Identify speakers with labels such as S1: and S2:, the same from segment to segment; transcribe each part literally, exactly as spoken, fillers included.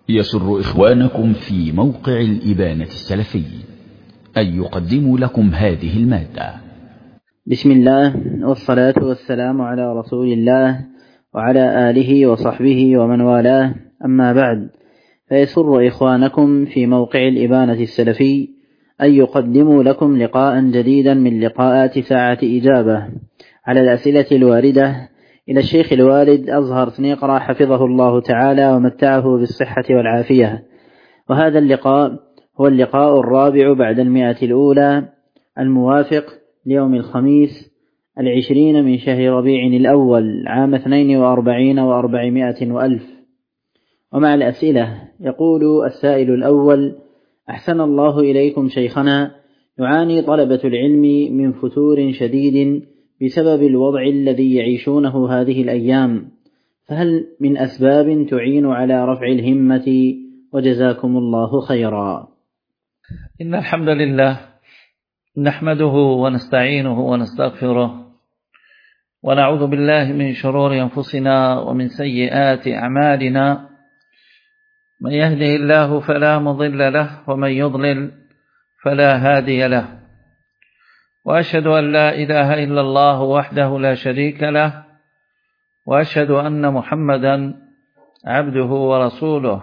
S1: يسر إخوانكم في موقع الإبانة السلفي أن يقدموا لكم هذه المادة.
S2: بسم الله والصلاة والسلام على رسول الله وعلى آله وصحبه ومن والاه، أما بعد، فيسر إخوانكم في موقع الإبانة السلفي أن يقدموا لكم لقاء جديدا من لقاءات ساعة إجابة على الأسئلة الواردة إلى الشيخ الوالد أزهر سنيقرة حفظه الله تعالى ومتعه بالصحة والعافية. وهذا اللقاء هو اللقاء الرابع بعد المئة الأولى، الموافق ليوم الخميس العشرين من شهر ربيع الأول عام اثنين وأربعين وأربعمائة وألف. ومع الأسئلة يقول السائل الأول: أحسن الله إليكم شيخنا، يعاني طلبة العلم من فتور شديد بسبب الوضع الذي يعيشونه هذه الأيام، فهل من أسباب تعين على رفع الهمة؟ وجزاكم الله خيرا.
S3: إن الحمد لله نحمده ونستعينه ونستغفره ونعوذ بالله من شرور أنفسنا ومن سيئات أعمالنا، من يهده الله فلا مضل له ومن يضلل فلا هادي له، وأشهد أن لا إله إلا الله وحده لا شريك له، وأشهد أن محمدا عبده ورسوله.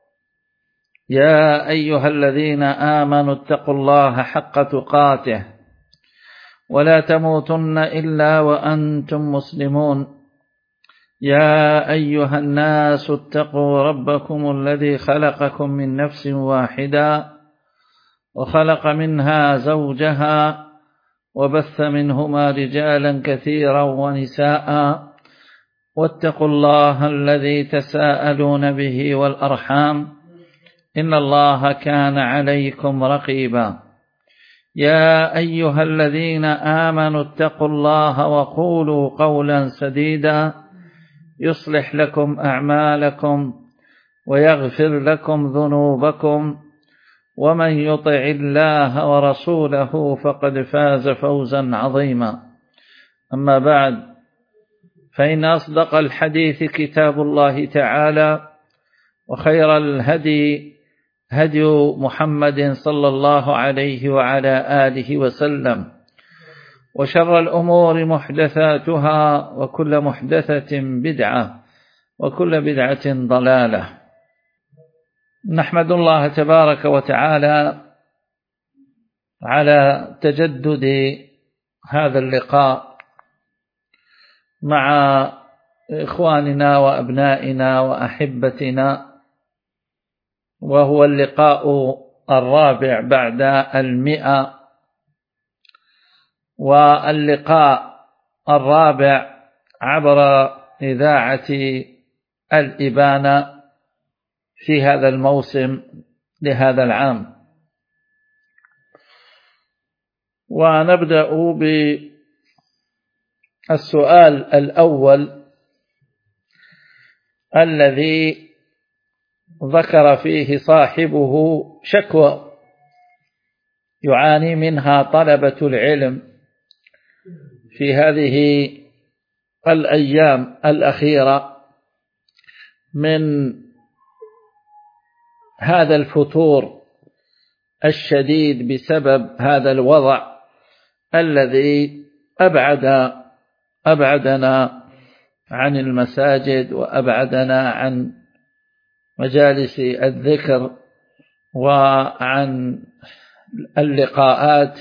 S3: يا أيها الذين آمنوا اتقوا الله حق تقاته ولا تموتن إلا وأنتم مسلمون. يا أيها الناس اتقوا ربكم الذي خلقكم من نفس واحدة وخلق منها زوجها وبث منهما رجالا كثيرا ونساء، واتقوا الله الذي تساءلون به والأرحام إن الله كان عليكم رقيبا. يا أيها الذين آمنوا اتقوا الله وقولوا قولا سديدا يصلح لكم أعمالكم ويغفر لكم ذنوبكم، ومن يطع الله ورسوله فقد فاز فوزا عظيما. أما بعد، فإن أصدق الحديث كتاب الله تعالى، وخير الهدي هدي محمد صلى الله عليه وعلى آله وسلم، وشر الأمور محدثاتها، وكل محدثة بدعة، وكل بدعة ضلالة. نحمد الله تبارك وتعالى على تجدد هذا اللقاء مع إخواننا وأبنائنا وأحبتنا، وهو اللقاء الرابع بعد المئة، واللقاء الرابع عبر إذاعة الإبانة في هذا الموسم لهذا العام. ونبدأ بالسؤال الأول الذي ذكر فيه صاحبه شكوى يعاني منها طلبة العلم في هذه الأيام الأخيرة من هذا الفتور الشديد بسبب هذا الوضع الذي أبعد أبعدنا عن المساجد وأبعدنا عن مجالس الذكر وعن اللقاءات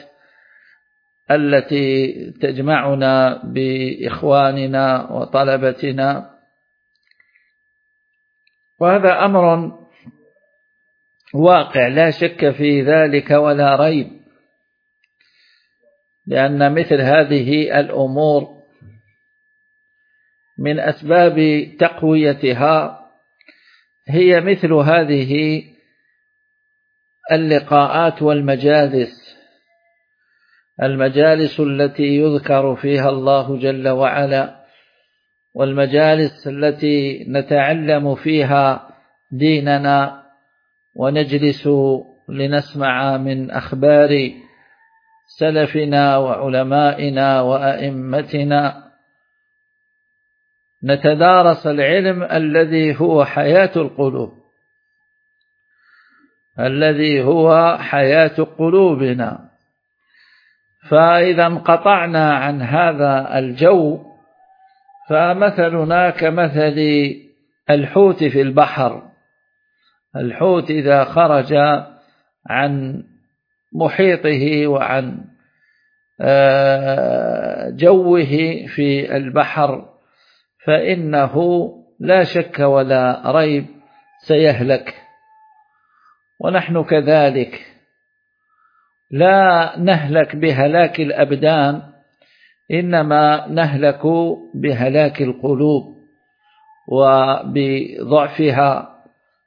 S3: التي تجمعنا بإخواننا وطلبتنا. وهذا أمر واقع لا شك في ذلك ولا ريب، لأن مثل هذه الأمور من أسباب تقويتها هي مثل هذه اللقاءات والمجالس، المجالس التي يذكر فيها الله جل وعلا، والمجالس التي نتعلم فيها ديننا ونجلس لنسمع من أخبار سلفنا وعلمائنا وأئمتنا، نتدارس العلم الذي هو حياة القلوب. الذي هو حياة قلوبنا. فإذا انقطعنا عن هذا الجو فمثلنا كمثل الحوت في البحر. الحوت إذا خرج عن محيطه وعن جوه في البحر فإنه لا شك ولا ريب سيهلك. ونحن كذلك لا نهلك بهلاك الأبدان، إنما نهلك بهلاك القلوب وبضعفها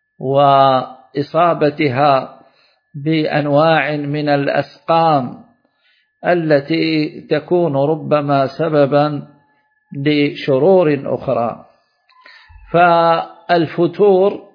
S3: وإصابتها بأنواع من الأسقام التي تكون ربما سببا لشرور أخرى. فالفتور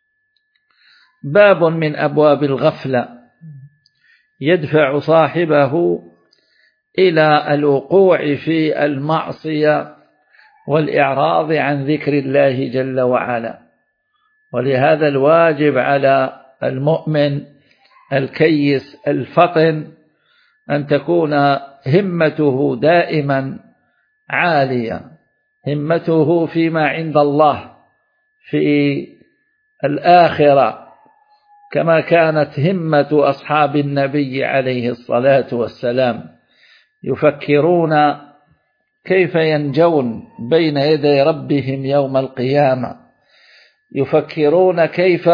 S3: باب من أبواب الغفلة يدفع صاحبه إلى الوقوع في المعصية والإعراض عن ذكر الله جل وعلا. ولهذا الواجب على المؤمن الكيس الفطن أن تكون همته دائما عالية، همته فيما عند الله في الآخرة، كما كانت همة أصحاب النبي عليه الصلاة والسلام، يفكرون كيف ينجون بين يدي ربهم يوم القيامة، يفكرون كيف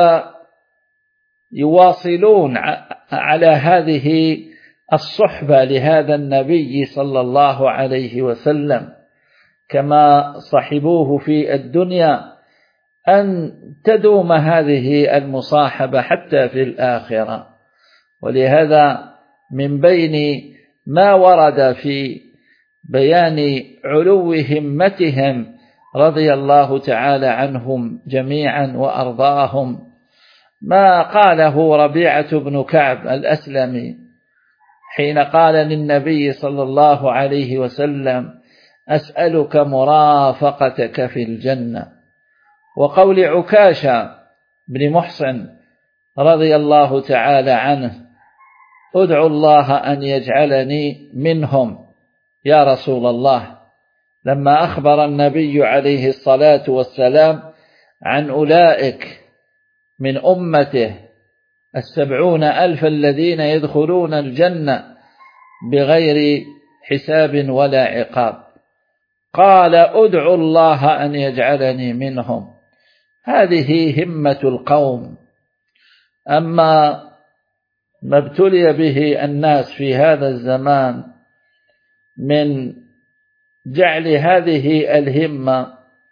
S3: يواصلون على هذه الصحبة لهذا النبي صلى الله عليه وسلم كما صحبوه في الدنيا، أن تدوم هذه المصاحبة حتى في الآخرة. ولهذا من بين ما ورد في بيان علو همتهم رضي الله تعالى عنهم جميعا وأرضاهم ما قاله ربيعة بن كعب الأسلمي حين قال للنبي صلى الله عليه وسلم: أسألك مرافقتك في الجنة. وقول عكاشة بن محصن رضي الله تعالى عنه: أدعو الله أن يجعلني منهم يا رسول الله، لما أخبر النبي عليه الصلاة والسلام عن أولئك من أمته السبعون ألف الذين يدخلون الجنة بغير حساب ولا عقاب، قال: أدعو الله أن يجعلني منهم. هذه همة القوم. أما ما ابتلي به الناس في هذا الزمان من جعل هذه الهمة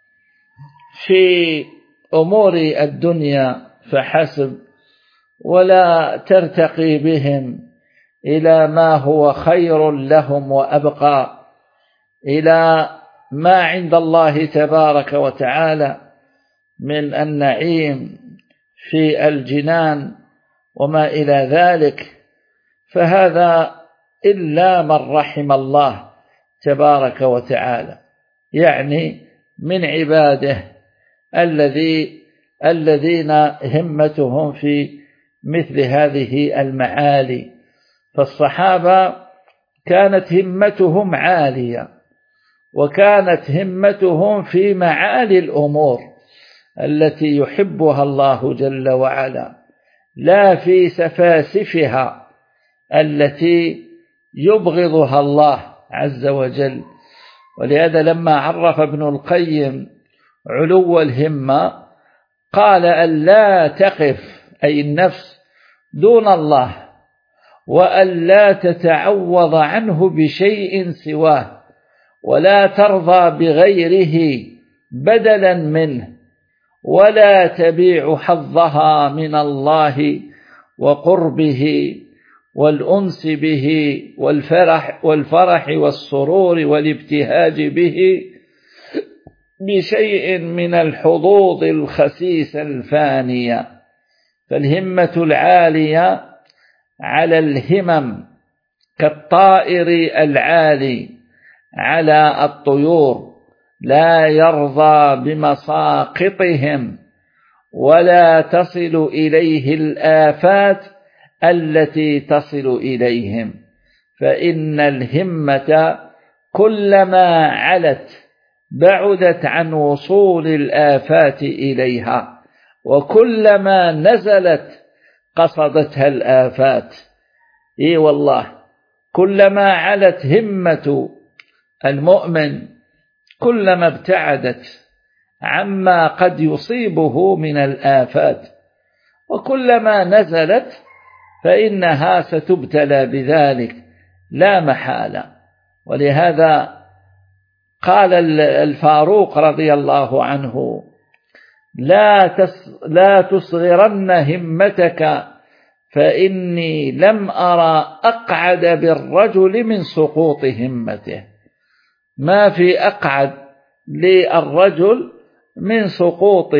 S3: في أمور الدنيا فحسب، ولا ترتقي بهم إلى ما هو خير لهم وأبقى، إلى ما عند الله تبارك وتعالى من النعيم في الجنان وما إلى ذلك، فهذا إلا من رحم الله تبارك وتعالى، يعني من عباده الذي الذين همتهم في مثل هذه المعالي. فالصحابة كانت همتهم عالية، وكانت همتهم في معالي الأمور التي يحبها الله جل وعلا، لا في سفاسفها التي يبغضها الله عز وجل. ولهذا لما عرف ابن القيم علو الهمة قال: أن لا تقف أي النفس دون الله، وأن لا تتعوض عنه بشيء سواه، ولا ترضى بغيره بدلا منه، ولا تبيع حظها من الله وقربه والأنس به والفرح, والفرح والسرور والابتهاج به بشيء من الحظوظ الخسيس الفانية. فالهمة العالية على الهمم كالطائر العالي على الطيور، لا يرضى بمساقطهم ولا تصل إليه الآفات التي تصل إليهم، فإن الهمة كلما علت بعدت عن وصول الآفات إليها، وكلما نزلت قصدتها الآفات. إي والله، كلما علت همة المؤمن كلما ابتعدت عما قد يصيبه من الآفات، وكلما نزلت فإنها ستبتلى بذلك لا محالة. ولهذا قال الفاروق رضي الله عنه: لا تس لا تصغرن همتك فإني لم أرى أقعد بالرجل من سقوط همته. ما في أقعد للرجل من سقوط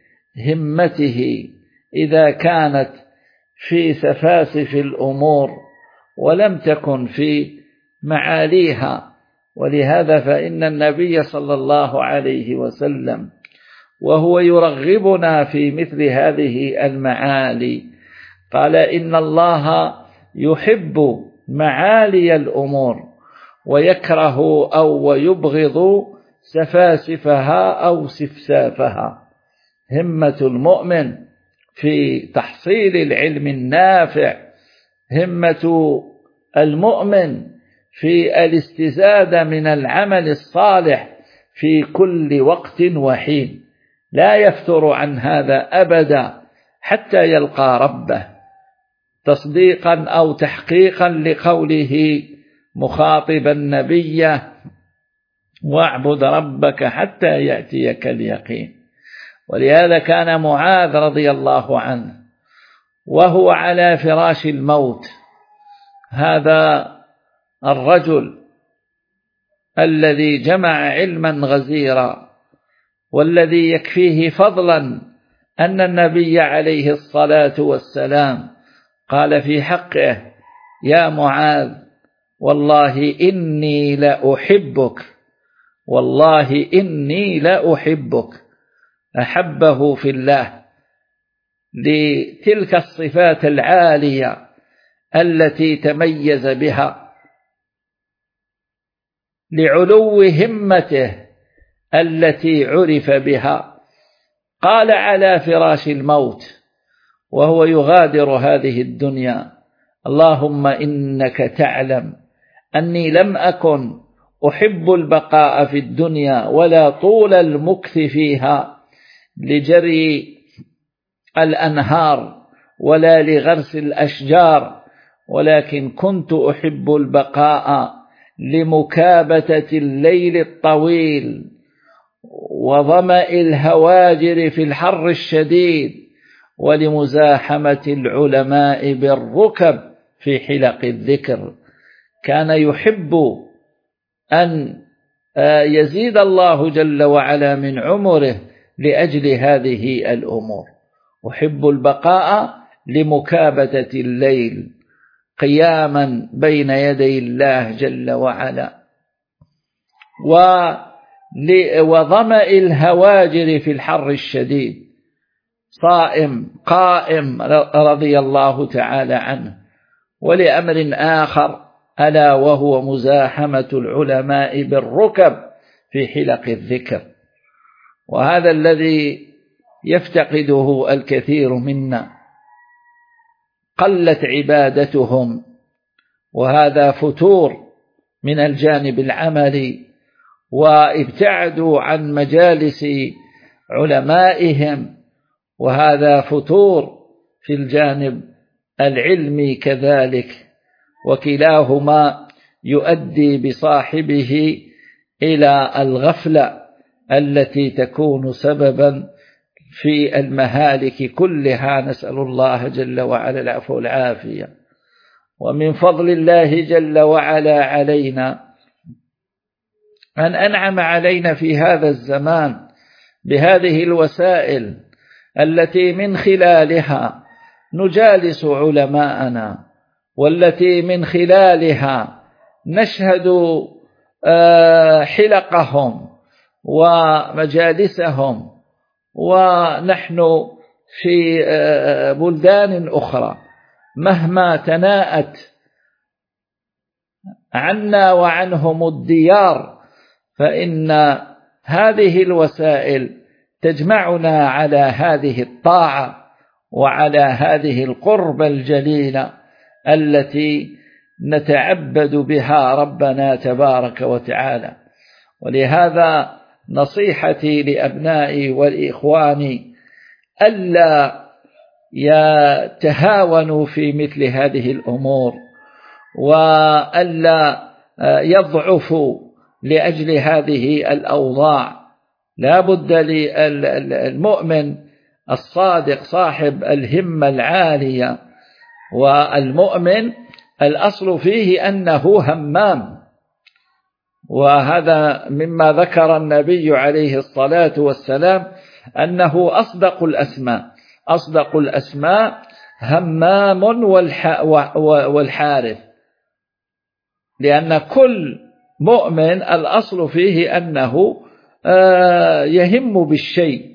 S3: همته إذا كانت في سفاسف الأمور ولم تكن في معاليها. ولهذا فإن النبي صلى الله عليه وسلم وهو يرغبنا في مثل هذه المعالي قال: إن الله يحب معالي الأمور ويكره أو ويبغض سفاسفها أو سفسافها. همة المؤمن في تحصيل العلم النافع، همة المؤمن في الاستزادة من العمل الصالح في كل وقت وحين، لا يفتر عن هذا أبدا حتى يلقى ربه، تصديقا أو تحقيقا لقوله مخاطبا نبيه: واعبد ربك حتى يأتيك اليقين. ولهذا كان معاذ رضي الله عنه وهو على فراش الموت، هذا الرجل الذي جمع علما غزيرا والذي يكفيه فضلا أن النبي عليه الصلاة والسلام قال في حقه: يا معاذ والله إني لأحبك، والله إني لأحبك، أحبه في الله لتلك الصفات العالية التي تميز بها، لعلو همته التي عرف بها. قال على فراش الموت وهو يغادر هذه الدنيا: اللهم إنك تعلم أني لم أكن أحب البقاء في الدنيا ولا طول المكث فيها لجري الأنهار ولا لغرس الأشجار، ولكن كنت أحب البقاء لمكابتة الليل الطويل وظمأ الهواجر في الحر الشديد ولمزاحمة العلماء بالركب في حلق الذكر. كان يحب أن يزيد الله جل وعلا من عمره لأجل هذه الأمور. أحب البقاء لمكابتة الليل قياما بين يدي الله جل وعلا، وظمأ الهواجر في الحر الشديد، صائم قائم رضي الله تعالى عنه. ولأمر آخر ألا وهو مزاحمة العلماء بالركب في حلق الذكر، وهذا الذي يفتقده الكثير منا، قلت عبادتهم، وهذا فتور من الجانب العملي، وابتعدوا عن مجالس علمائهم، وهذا فتور في الجانب العلمي كذلك، وكلاهما يؤدي بصاحبه إلى الغفلة التي تكون سببا في المهالك كلها. نسأل الله جل وعلا العفو والعافية. ومن فضل الله جل وعلا علينا أن أنعم علينا في هذا الزمان بهذه الوسائل التي من خلالها نجالس علماءنا، والتي من خلالها نشهد حلقهم ومجالسهم، ونحن في بلدان أخرى مهما تناءت عنا وعنهم الديار، فإن هذه الوسائل تجمعنا على هذه الطاعة وعلى هذه القربة الجليلة التي نتعبد بها ربنا تبارك وتعالى. ولهذا نصيحتي لأبنائي والإخوان ألا يتهاونوا في مثل هذه الأمور، وألا يضعفوا لأجل هذه الأوضاع. لا بد للمؤمن الصادق صاحب الهمة العالية، والمؤمن الأصل فيه أنه همام، وهذا مما ذكر النبي عليه الصلاة والسلام أنه أصدق الأسماء أصدق الأسماء همام والحارث، لأن كل مؤمن الأصل فيه أنه يهم بالشيء،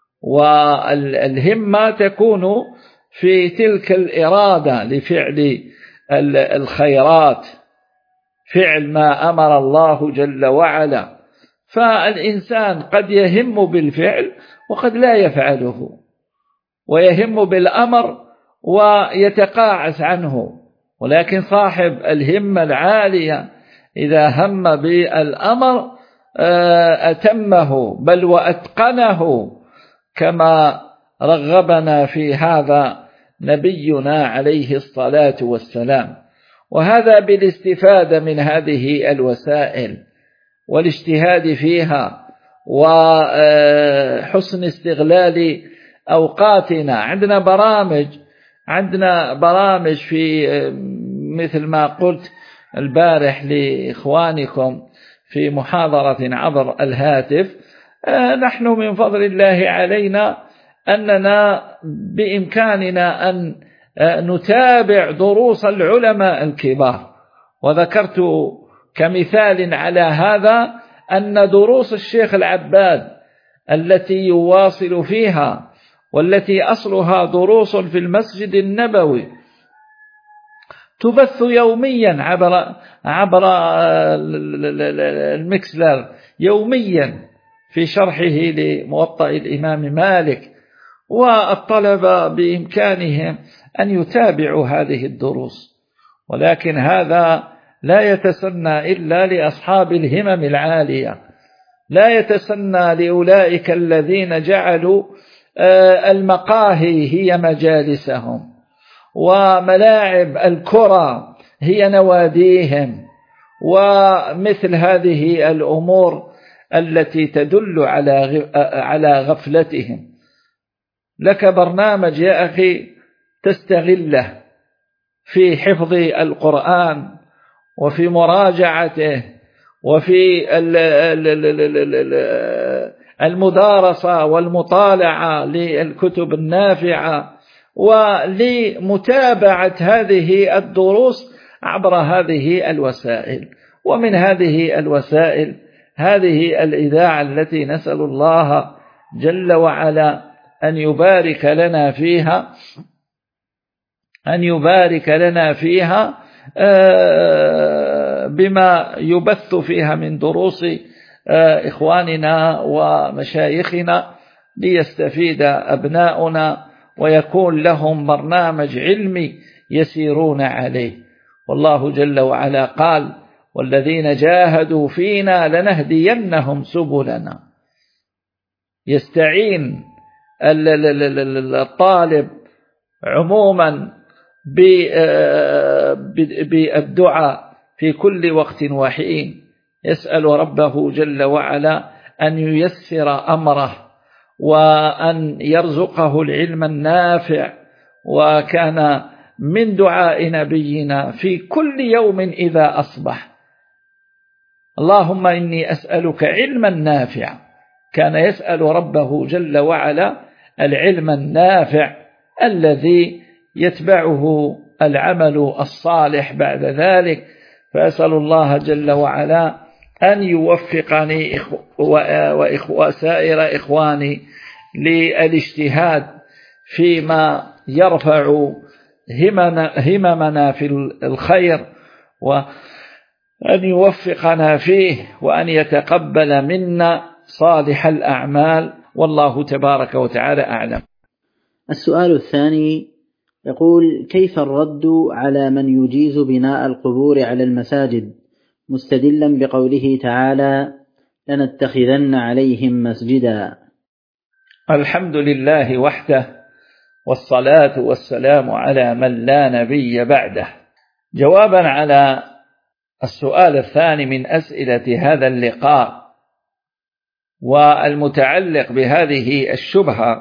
S3: والهمة تكون في تلك الإرادة لفعل الخيرات، فعل ما أمر الله جل وعلا. فالإنسان قد يهم بالفعل وقد لا يفعله، ويهم بالأمر ويتقاعس عنه، ولكن صاحب الهمة العالية إذا هم بالأمر أتمه بل وأتقنه، كما رغبنا في هذا نبينا عليه الصلاة والسلام. وهذا بالاستفادة من هذه الوسائل والاجتهاد فيها وحسن استغلال أوقاتنا. عندنا برامج عندنا برامج في مثل ما قلت البارح لإخوانكم في محاضرة عبر الهاتف، نحن من فضل الله علينا أننا بإمكاننا أن نتابع دروس العلماء الكبار. وذكرت كمثال على هذا أن دروس الشيخ العباد التي يواصل فيها، والتي أصلها دروس في المسجد النبوي، تبث يوميا عبر عبر المكسلر يوميا في شرحه لموطأ الإمام مالك، والطلبة بإمكانهم أن يتابعوا هذه الدروس. ولكن هذا لا يتسنى إلا لأصحاب الهمم العالية، لا يتسنى لأولئك الذين جعلوا المقاهي هي مجالسهم، وملاعب الكرة هي نواديهم، ومثل هذه الأمور التي تدل على على غفلتهم. لك برنامج يا أخي تستغله في حفظ القرآن وفي مراجعته وفي المدارسة والمطالعة للكتب النافعة ولمتابعة هذه الدروس عبر هذه الوسائل. ومن هذه الوسائل هذه الإذاعة التي نسأل الله جل وعلا أن يبارك لنا فيها أن يبارك لنا فيها بما يبث فيها من دروس إخواننا ومشايخنا، ليستفيد أبناؤنا ويكون لهم برنامج علمي يسيرون عليه. والله جل وعلا قال: والذين جاهدوا فينا لنهدينهم سبلنا. يستعين الطالب عموما بالدعاء في كل وقت وحين، يسأل ربه جل وعلا أن ييسر أمره وأن يرزقه العلم النافع. وكان من دعاء نبينا في كل يوم إذا أصبح: اللهم إني أسألك علما نافعا. كان يسأل ربه جل وعلا العلم النافع الذي يتبعه العمل الصالح بعد ذلك. فأسأل الله جل وعلا أن يوفقني وسائر إخواني للاجتهاد فيما يرفع هممنا في الخير، وأن يوفقنا فيه، وأن يتقبل منا صالح الأعمال، والله تبارك وتعالى أعلم.
S2: السؤال الثاني يقول: كيف الرد على من يجيز بناء القبور على المساجد مستدلا بقوله تعالى: لنتخذن عليهم مسجدا؟
S3: الحمد لله وحده، والصلاة والسلام على من لا نبي بعده. جوابا على السؤال الثاني من أسئلة هذا اللقاء والمتعلق بهذه الشبهة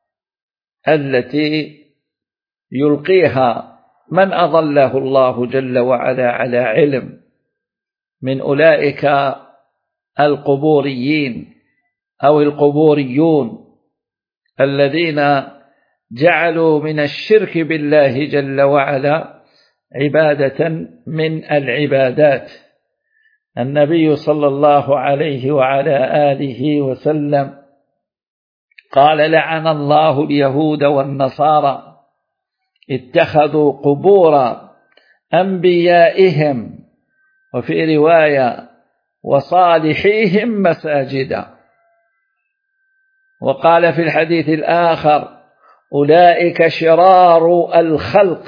S3: التي يلقيها من أضله الله جل وعلا على علم من أولئك القبوريين أو القبوريون الذين جعلوا من الشرك بالله جل وعلا عبادة من العبادات. النبي صلى الله عليه وعلى آله وسلم قال: لعن الله اليهود والنصارى اتخذوا قبور أنبيائهم، وفي رواية وصالحيهم، مساجدا. وقال في الحديث الآخر: أولئك شرار الخلق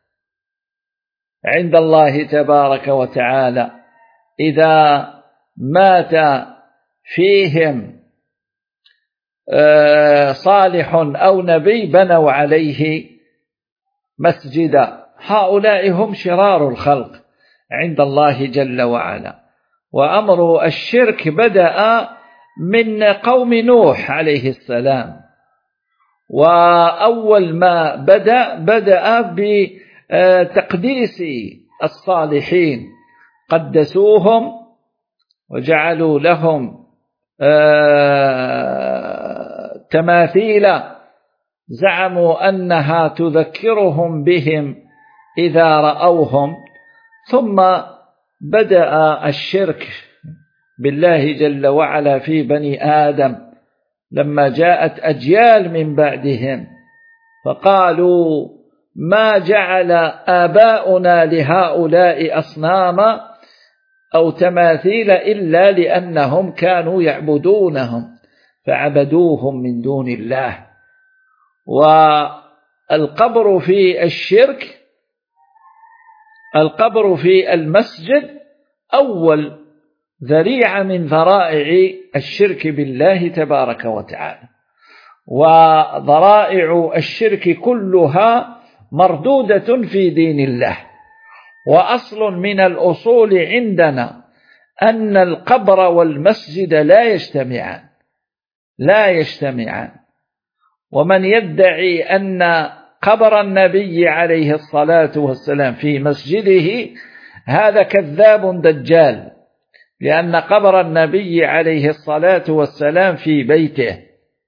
S3: عند الله تبارك وتعالى، إذا مات فيهم صالح أو نبي بنوا عليه مسجدا. هؤلاء هم شرار الخلق عند الله جل وعلا. وأمر الشرك بدأ من قوم نوح عليه السلام، وأول ما بدأ بدأ بتقديس الصالحين، قدسوهم وجعلوا لهم تماثيل زعموا أنها تذكرهم بهم إذا رأوهم. ثم بدأ الشرك بالله جل وعلا في بني آدم لما جاءت أجيال من بعدهم، فقالوا: ما جعل آباؤنا لهؤلاء أصناما أو تماثيل إلا لأنهم كانوا يعبدونهم فعبدوهم من دون الله. والقبر في الشرك، القبر في المسجد أول ذريعة من ذرائع الشرك بالله تبارك وتعالى، وذرائع الشرك كلها مردودة في دين الله. وأصل من الأصول عندنا أن القبر والمسجد لا يجتمعان لا يجتمعان ومن يدعي أن قبر النبي عليه الصلاة والسلام في مسجده هذا كذاب دجال، لأن قبر النبي عليه الصلاة والسلام في بيته،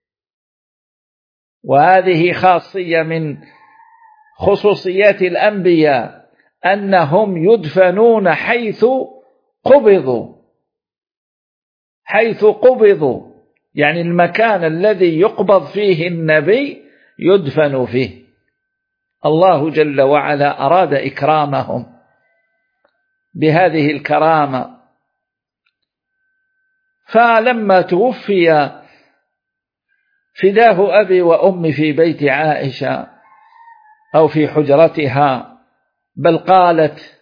S3: وهذه خاصية من خصوصيات الأنبياء أنهم يدفنون حيث قبضوا حيث قبضوا يعني المكان الذي يقبض فيه النبي يدفن فيه. الله جل وعلا أراد إكرامهم بهذه الكرامة، فلما توفي فداه أبي وأمي في بيت عائشة أو في حجرتها، بل قالت: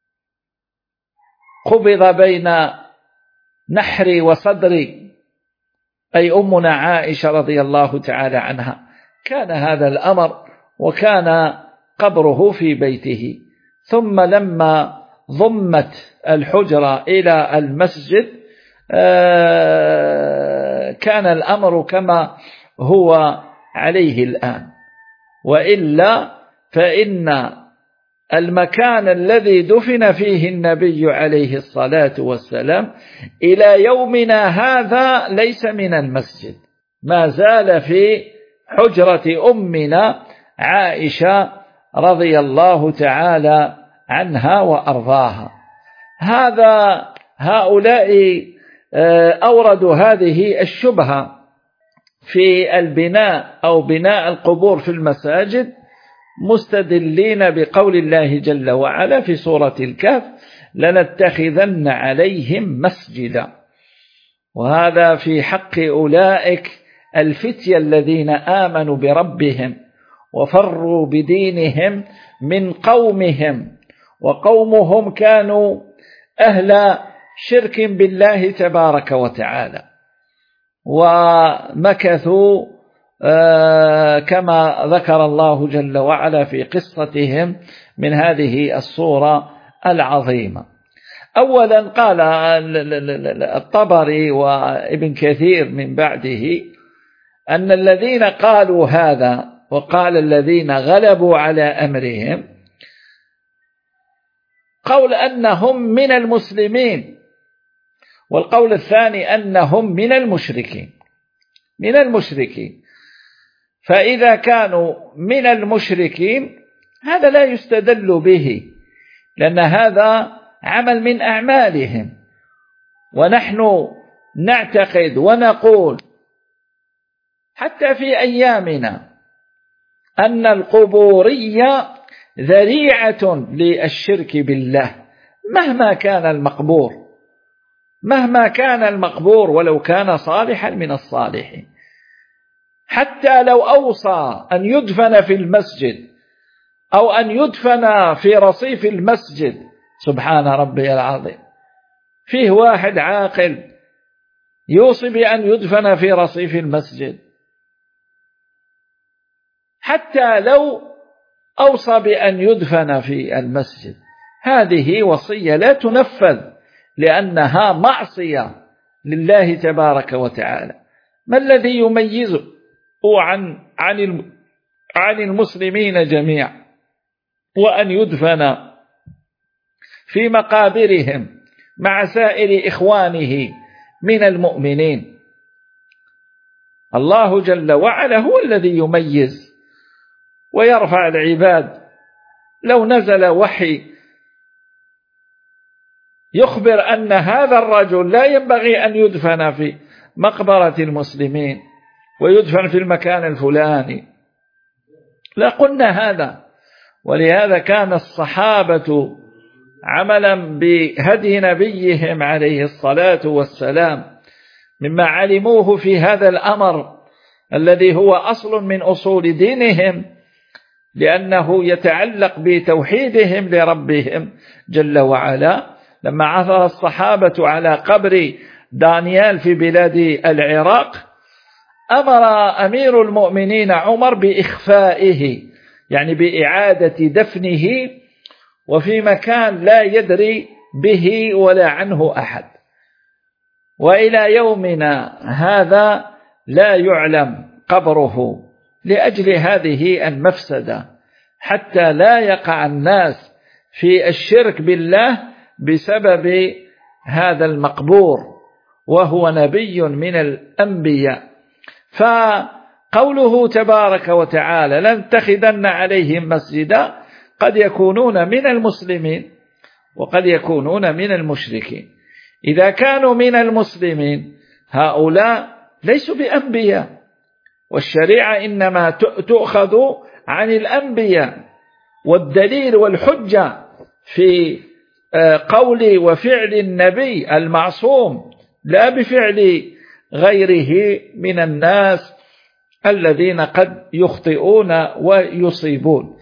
S3: قبض بين نحري وصدري، أي أمنا عائشة رضي الله تعالى عنها. كان هذا الأمر وكان قبره في بيته. ثم لما ضمت الحجرة إلى المسجد كان الأمر كما هو عليه الآن، وإلا فإن المكان الذي دفن فيه النبي عليه الصلاة والسلام إلى يومنا هذا ليس من المسجد، ما زال في حجرة أمنا عائشة رضي الله تعالى عنها وأرضاها. هذا هؤلاء أوردوا هذه الشبهة في البناء أو بناء القبور في المساجد مستدلين بقول الله جل وعلا في سورة الكهف لنتخذن عليهم مسجدا. وهذا في حق أولئك الفتية الذين آمنوا بربهم وفروا بدينهم من قومهم، وقومهم كانوا أهل شرك بالله تبارك وتعالى، ومكثوا كما ذكر الله جل وعلا في قصتهم من هذه الصورة العظيمة. أولا قال الطبري وابن كثير من بعده أن الذين قالوا هذا وقال الذين غلبوا على أمرهم قول أنهم من المسلمين، والقول الثاني أنهم من المشركين من المشركين فإذا كانوا من المشركين هذا لا يستدل به، لأن هذا عمل من أعمالهم، ونحن نعتقد ونقول حتى في أيامنا أن القبورية ذريعة للشرك بالله مهما كان المقبور مهما كان المقبور ولو كان صالحا من الصالحين، حتى لو أوصى أن يدفن في المسجد أو أن يدفن في رصيف المسجد، سبحان ربي العظيم، فيه واحد عاقل يوصي بأن يدفن في رصيف المسجد، حتى لو أوصى بأن يدفن في المسجد هذه وصية لا تنفذ لأنها معصية لله تبارك وتعالى. ما الذي يميزه عن عن عن المسلمين جميعا وأن يدفن في مقابرهم مع سائر إخوانه من المؤمنين؟ الله جل وعلا هو الذي يميز ويرفع العباد. لو نزل وحي يخبر أن هذا الرجل لا ينبغي أن يدفن في مقبرة المسلمين ويدفن في المكان الفلاني لا قلنا هذا. ولهذا كان الصحابة عملا بهدي نبيهم عليه الصلاة والسلام مما علموه في هذا الأمر الذي هو أصل من أصول دينهم، لأنه يتعلق بتوحيدهم لربهم جل وعلا. لما عثر الصحابة على قبر دانيال في بلاد العراق أمر أمير المؤمنين عمر بإخفائه، يعني بإعادة دفنه وفي مكان لا يدري به ولا عنه أحد، وإلى يومنا هذا لا يعلم قبره لأجل هذه المفسدة، حتى لا يقع الناس في الشرك بالله بسبب هذا المقبور وهو نبي من الأنبياء. فقوله تبارك وتعالى لنتخذن عليهم مسجدا قد يكونون من المسلمين وقد يكونون من المشركين. إذا كانوا من المسلمين هؤلاء ليسوا بأنبياء، والشريعة إنما تؤخذ عن الأنبياء، والدليل والحجة في قول وفعل النبي المعصوم لا بفعل غيره من الناس الذين قد يخطئون ويصيبون.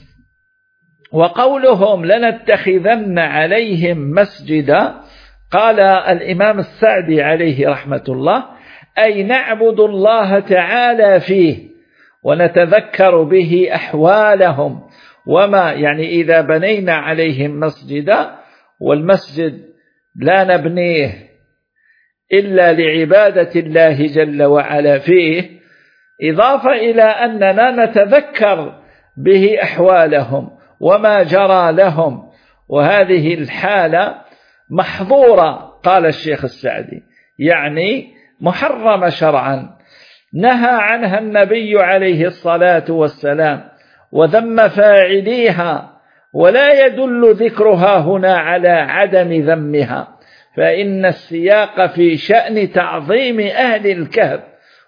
S3: وقولهم لنتخذن عليهم مسجدا قال الإمام السعدي عليه رحمة الله أي نعبد الله تعالى فيه ونتذكر به أحوالهم، وما يعني إذا بنينا عليهم مسجدا، والمسجد لا نبنيه إلا لعبادة الله جل وعلا فيه، إضافة إلى أننا نتذكر به أحوالهم وما جرى لهم، وهذه الحالة محظورة قال الشيخ السعدي، يعني محرمة شرعا نهى عنها النبي عليه الصلاة والسلام وذم فاعليها، ولا يدل ذكرها هنا على عدم ذمها، فإن السياق في شأن تعظيم أهل الكهف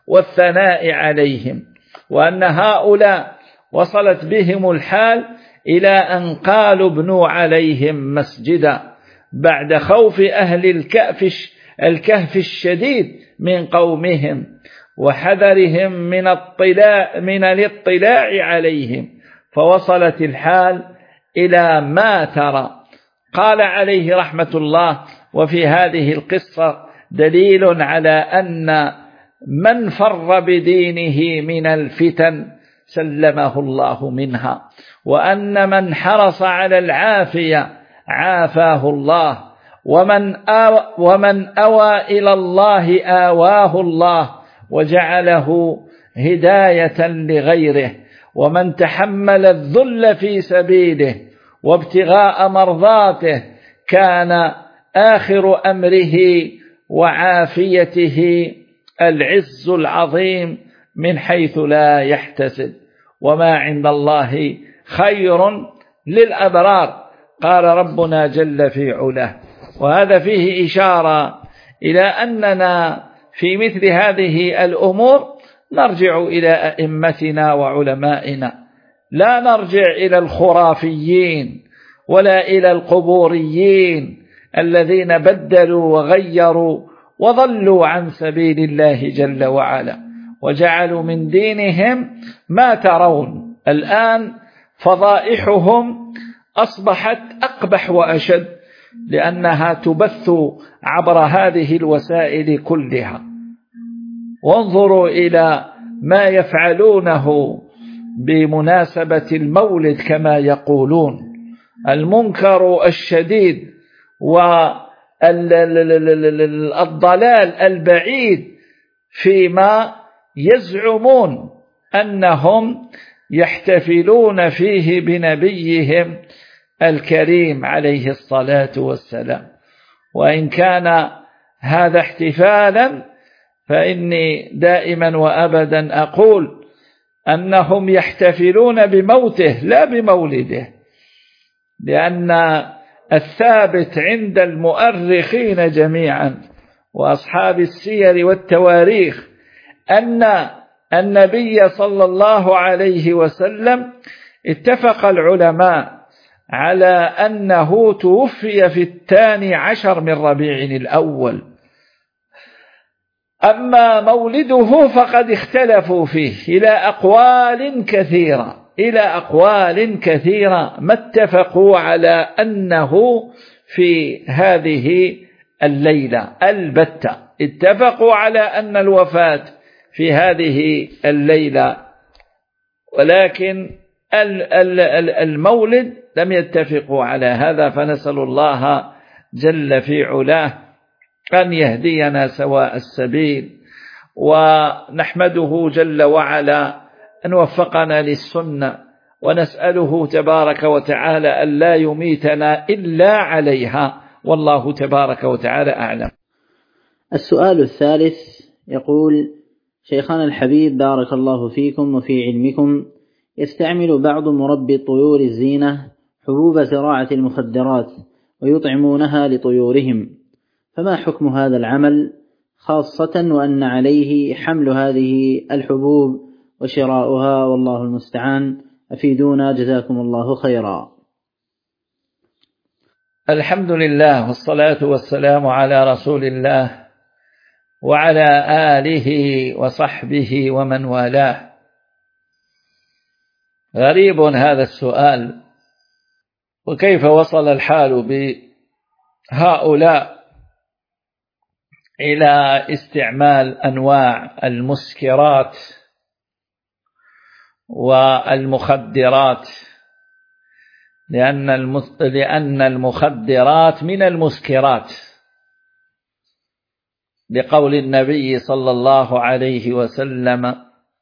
S3: والثناء عليهم، وأن هؤلاء وصلت بهم الحال إلى أن قالوا ابنوا عليهم مسجدا بعد خوف أهل الكهف الكهف الشديد من قومهم وحذرهم من الاطلاع من الاطلاع عليهم، فوصلت الحال إلى ما ترى. قال عليه رحمة الله: وفي هذه القصة دليل على أن من فر بدينه من الفتن سلمه الله منها، وأن من حرص على العافية عافاه الله، ومن آوى, ومن أوى إلى الله آواه الله وجعله هداية لغيره، ومن تحمل الذل في سبيله وابتغاء مرضاته كان آخر أمره وعافيته العز العظيم من حيث لا يحتسب، وما عند الله خير للأبرار، قال ربنا جل في علاه. وهذا فيه إشارة إلى أننا في مثل هذه الأمور نرجع إلى أئمتنا وعلمائنا، لا نرجع إلى الخرافيين ولا إلى القبوريين الذين بدلوا وغيروا وضلوا عن سبيل الله جل وعلا، وجعلوا من دينهم ما ترون الآن. فضائحهم أصبحت أقبح وأشد، لأنها تبث عبر هذه الوسائل كلها. وانظروا إلى ما يفعلونه بمناسبة المولد كما يقولون، المنكر الشديد والضلال البعيد فيما يزعمون أنهم يحتفلون فيه بنبيهم الكريم عليه الصلاة والسلام. وإن كان هذا احتفالا فإني دائما وأبدا أقول أنهم يحتفلون بموته لا بمولده، لأن الثابت عند المؤرخين جميعا وأصحاب السير والتواريخ أن النبي صلى الله عليه وسلم اتفق العلماء على أنه توفي في الثاني عشر من ربيع الأول. أما مولده فقد اختلفوا فيه إلى أقوال كثيرة إلى أقوال كثيرة ما اتفقوا على أنه في هذه الليلة البتة، اتفقوا على أن الوفاة في هذه الليلة، ولكن المولد لم يتفقوا على هذا. فنسأل الله جل في علاه أن يهدينا سواء السبيل، ونحمده جل وعلا أن وفقنا للسنة، ونسأله تبارك وتعالى أن لا يميتنا إلا عليها، والله تبارك وتعالى أعلم.
S2: السؤال الثالث يقول: شيخنا الحبيب بارك الله فيكم وفي علمكم، يستعمل بعض مربي الطيور الزينة حبوب زراعة المخدرات ويطعمونها لطيورهم، فما حكم هذا العمل، خاصة وأن عليه حمل هذه الحبوب وشراؤها، والله المستعان، أفيدونا جزاكم الله خيرا.
S3: الحمد لله والصلاة والسلام على رسول الله وعلى آله وصحبه ومن والاه. غريب هذا السؤال، وكيف وصل الحال بهؤلاء إلى استعمال أنواع المسكرات والمخدرات، لأن لأن المخدرات من المسكرات، لقول النبي صلى الله عليه وسلم: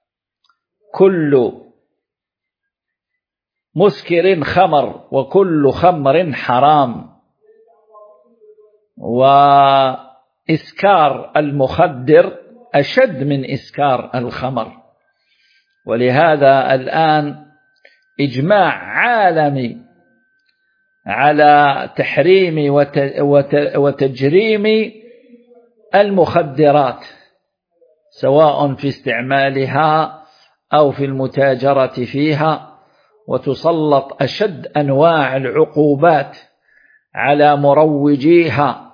S3: كل مسكر خمر وكل خمر حرام. وإسكار المخدر أشد من إسكار الخمر، ولهذا الآن إجماع عالمي على تحريم وتجريم المخدرات، سواء في استعمالها أو في المتاجرة فيها، وتسلط أشد أنواع العقوبات على مروجيها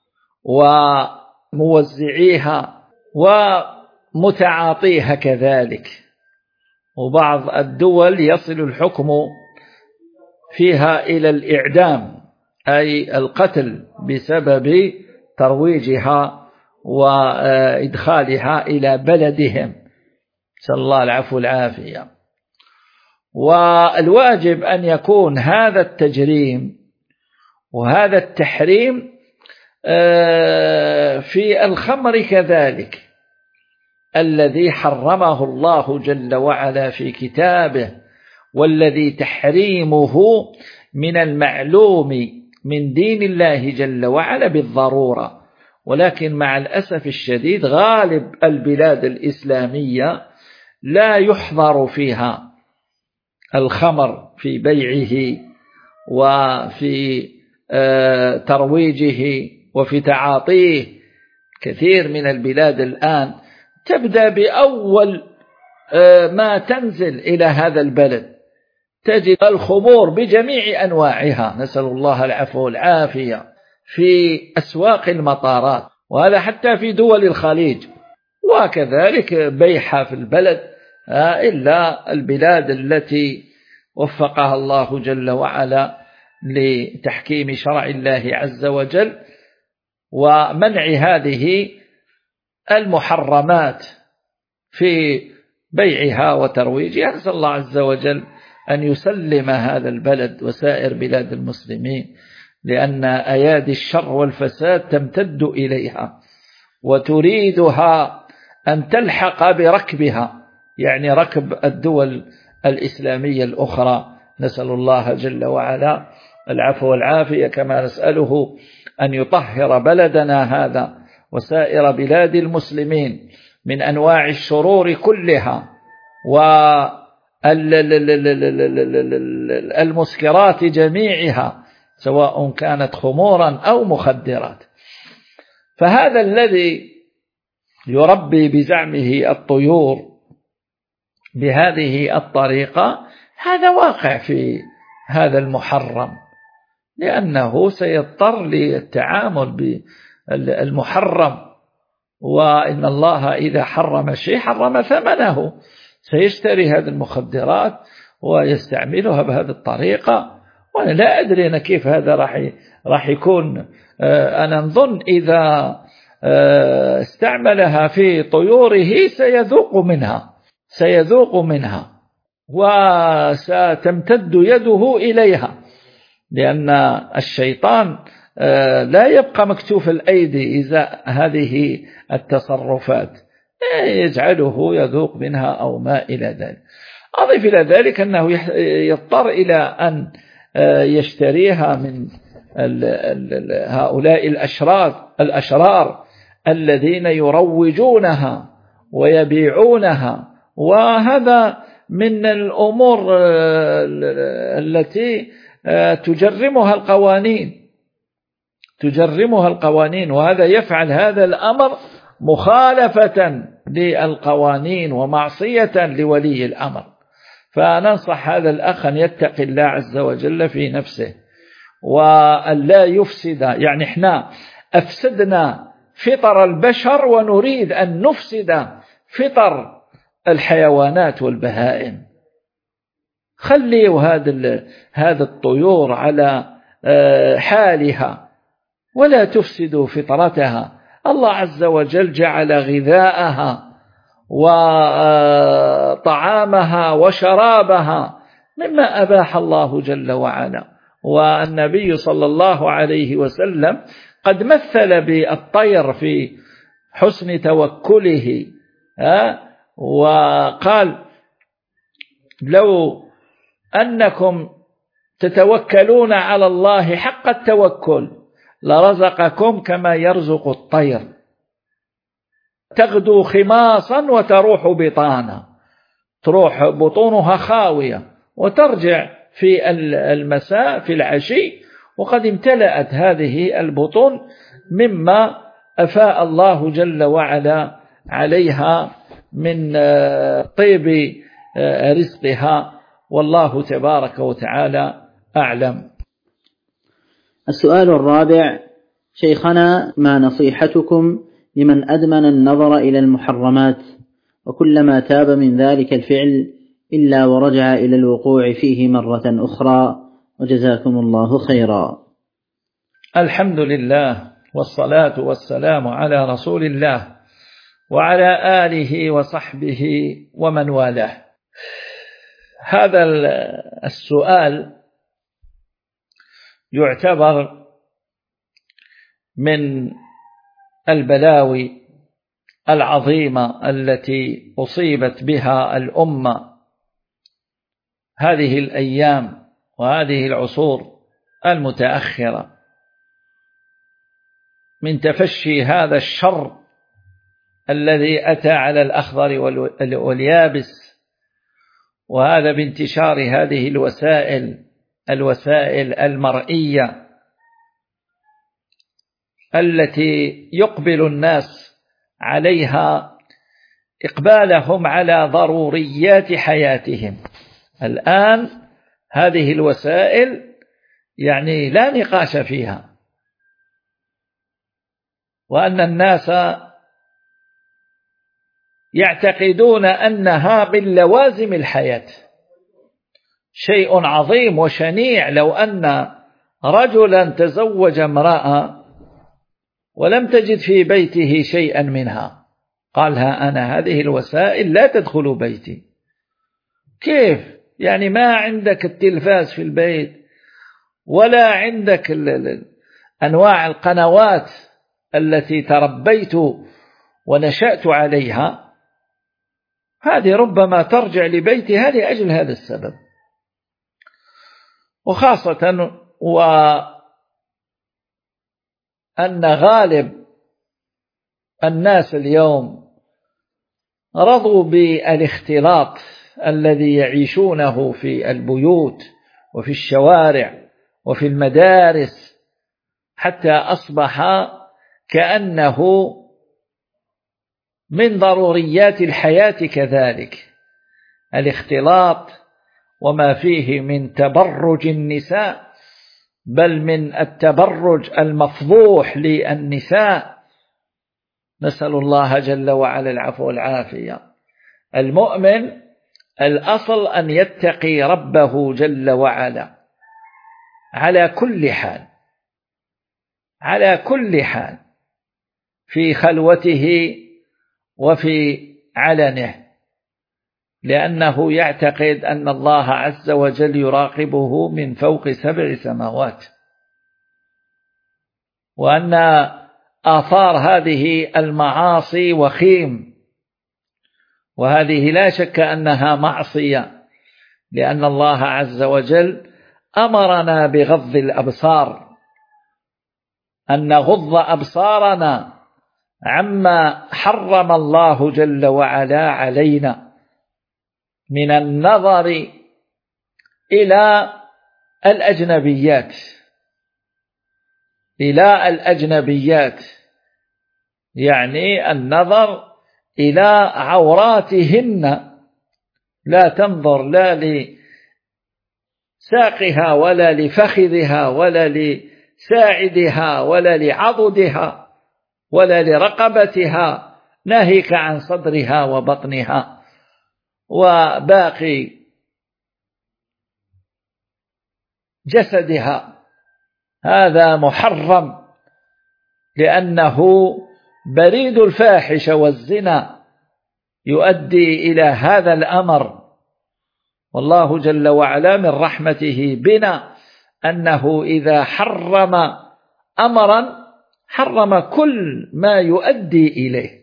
S3: وموزعيها ومتعاطيها كذلك. وبعض الدول يصل الحكم فيها إلى الإعدام، أي القتل بسبب ترويجها وإدخالها إلى بلدهم، نسأل الله العفو والعافية. والواجب أن يكون هذا التجريم وهذا التحريم في الخمر كذلك، الذي حرمه الله جل وعلا في كتابه، والذي تحريمه من المعلوم من دين الله جل وعلا بالضرورة. ولكن مع الأسف الشديد غالب البلاد الإسلامية لا يحظر فيها الخمر في بيعه وفي ترويجه وفي تعاطيه. كثير من البلاد الآن تبدأ بأول ما تنزل إلى هذا البلد تجد الخمور بجميع أنواعها، نسأل الله العفو والعافية، في أسواق المطارات، وهذا حتى في دول الخليج، وكذلك بيعها في البلد، إلا البلاد التي وفقها الله جل وعلا لتحكيم شرع الله عز وجل ومنع هذه المحرمات في بيعها وترويجها. نسأل الله عز وجل أن يسلم هذا البلد وسائر بلاد المسلمين، لأن أيادي الشر والفساد تمتد إليها وتريدها أن تلحق بركبها، يعني ركب الدول الإسلامية الأخرى. نسأل الله جل وعلا العفو والعافية، كما نسأله أن يطهر بلدنا هذا وسائر بلاد المسلمين من أنواع الشرور كلها والمسكرات جميعها، سواء كانت خمورا أو مخدرات. فهذا الذي يربي بزعمه الطيور بهذه الطريقة هذا واقع في هذا المحرم، لأنه سيضطر للتعامل بالمحرم، وإن الله إذا حرم شيء حرم ثمنه، سيشتري هذه المخدرات ويستعملها بهذه الطريقة. وأنا لا أدري أنا كيف هذا راح راح يكون. أنا نظن إذا استعملها في طيوره سيذوق منها سيذوق منها وستمتد يده إليها، لأن الشيطان لا يبقى مكتوف الأيدي إذا هذه التصرفات، يجعله يذوق منها أو ما إلى ذلك. أضيف إلى ذلك أنه يضطر إلى أن يشتريها من هؤلاء الأشرار الأشرار الذين يروجونها ويبيعونها، وهذا من الأمور التي تجرمها القوانين تجرمها القوانين وهذا يفعل هذا الأمر مخالفة للقوانين ومعصية لولي الأمر. فننصح هذا الأخ أن يتقي الله عز وجل في نفسه وأن لا يفسد، يعني احنا أفسدنا فطر البشر ونريد أن نفسد فطر الحيوانات والبهائم. خليوا هذا هذا الطيور على حالها ولا تفسدوا فطرتها. الله عز وجل جعل غذاءها وطعامها وشرابها مما أباح الله جل وعلا، والنبي صلى الله عليه وسلم قد مثل بالطير في حسن توكله، وقال لو أنكم تتوكلون على الله حق التوكل لرزقكم كما يرزق الطير، تغدو خماصا وتروح بطانا، تروح بطونها خاوية وترجع في المساء في العشي وقد امتلأت هذه البطون مما أفاء الله جل وعلا عليها من طيب رزقها، والله تبارك وتعالى أعلم.
S2: السؤال الرابع: شيخنا، ما نصيحتكم لمن أدمن النظر إلى المحرمات وكلما تاب من ذلك الفعل إلا ورجع إلى الوقوع فيه مرة أخرى، وجزاكم الله خيرا؟
S3: الحمد لله والصلاة والسلام على رسول الله وعلى آله وصحبه ومن والاه. هذا السؤال يعتبر من البلاوي العظيمة التي أصيبت بها الأمة هذه الأيام وهذه العصور المتأخرة، من تفشي هذا الشر الذي أتى على الأخضر واليابس، وهذا بانتشار هذه الوسائل الوسائل المرئية التي يقبل الناس عليها إقبالهم على ضروريات حياتهم. الآن هذه الوسائل يعني لا نقاش فيها، وأن الناس يعتقدون أنها من لوازم الحياة. شيء عظيم وشنيع لو أن رجلا تزوج امرأة ولم تجد في بيته شيئا منها، قالها أنا هذه الوسائل لا تدخل بيتي. كيف يعني؟ ما عندك التلفاز في البيت ولا عندك أنواع القنوات التي تربيت ونشأت عليها، هذه ربما ترجع لبيتها لأجل هذا السبب. وخاصة وأن غالب الناس اليوم رضوا بالاختلاط الذي يعيشونه في البيوت وفي الشوارع وفي المدارس، حتى أصبح كأنه من ضروريات الحياة كذلك الاختلاط، وما فيه من تبرج النساء، بل من التبرج المفضوح للنساء. نسأل الله جل وعلا العفو والعافية. المؤمن الأصل أن يتقي ربه جل وعلا على كل حال، على كل حال، في خلوته وفي علنه، لأنه يعتقد أن الله عز وجل يراقبه من فوق سبع سماوات، وأن آثار هذه المعاصي وخيم، وهذه لا شك أنها معصية، لأن الله عز وجل أمرنا بغض الأبصار، أن نغض أبصارنا عما حرم الله جل وعلا علينا من النظر إلى الأجنبيات إلى الأجنبيات يعني النظر إلى عوراتهن، لا تنظر لا لساقها ولا لفخذها ولا لساعدها ولا لعضدها ولا لرقبتها، ناهيك عن صدرها وبطنها وباقي جسدها. هذا محرم، لأنه بريد الفاحش والزنا يؤدي إلى هذا الأمر. والله جل وعلا من رحمته بنا أنه إذا حرم أمرا حرم كل ما يؤدي إليه،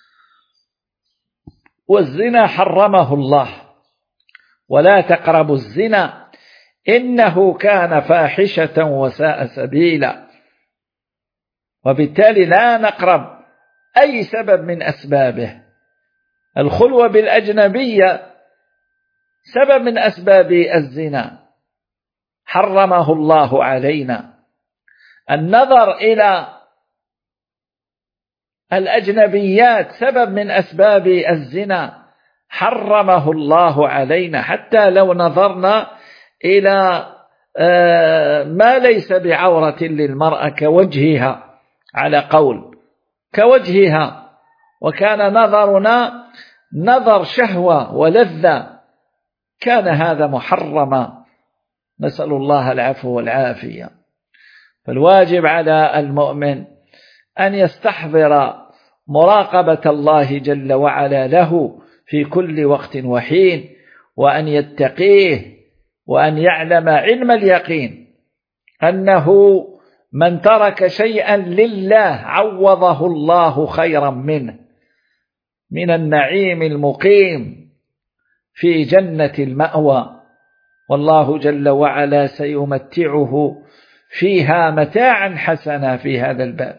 S3: والزنا حرمه الله: ولا تقربوا الزنا إنه كان فاحشة وساء سبيلا. وبالتالي لا نقرب أي سبب من أسبابه. الخلوة بالأجنبية سبب من أسباب الزنا حرمه الله علينا. النظر إلى الأجنبيات سبب من أسباب الزنا حرمه الله علينا، حتى لو نظرنا إلى ما ليس بعورة للمرأة كوجهها على قول كوجهها، وكان نظرنا نظر شهوة ولذة، كان هذا محرما، نسأل الله العفو والعافية. فالواجب على المؤمن أن يستحضر مراقبة الله جل وعلا له في كل وقت وحين، وأن يتقيه، وأن يعلم علم اليقين أنه من ترك شيئا لله عوضه الله خيرا منه من النعيم المقيم في جنة المأوى، والله جل وعلا سيمتعه فيها متاعا حسنا. في هذا الباب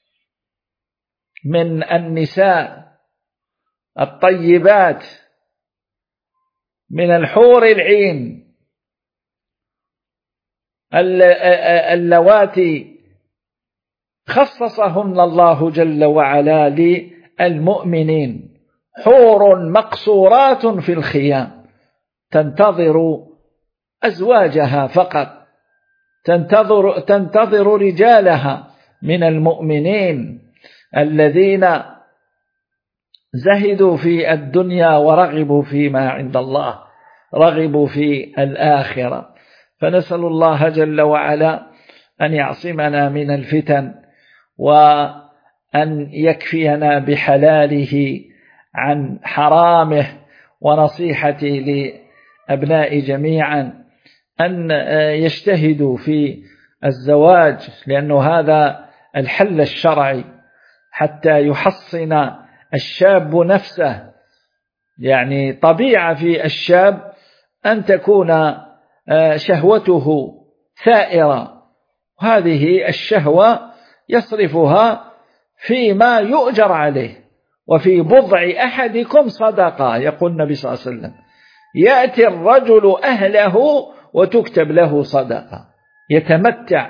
S3: من النساء الطيبات، من الحور العين اللواتي خصصهن الله جل وعلا للمؤمنين، حور مقصورات في الخيام تنتظر أزواجها فقط، تنتظر, تنتظر رجالها من المؤمنين الذين زهدوا في الدنيا ورغبوا فيما عند الله، رغبوا في الآخرة. فنسأل الله جل وعلا أن يعصمنا من الفتن، وأن يكفينا بحلاله عن حرامه. ونصيحتي لأبناء جميعا أن يجتهدوا في الزواج، لأنه هذا الحل الشرعي حتى يحصن الشاب نفسه. يعني طبيعة في الشاب أن تكون شهوته ثائرة، هذه الشهوة يصرفها فيما يؤجر عليه، وفي بضع أحدكم صدقة، يقول النبي صلى الله عليه وسلم: يأتي الرجل أهله وتكتب له صدقة، يتمتع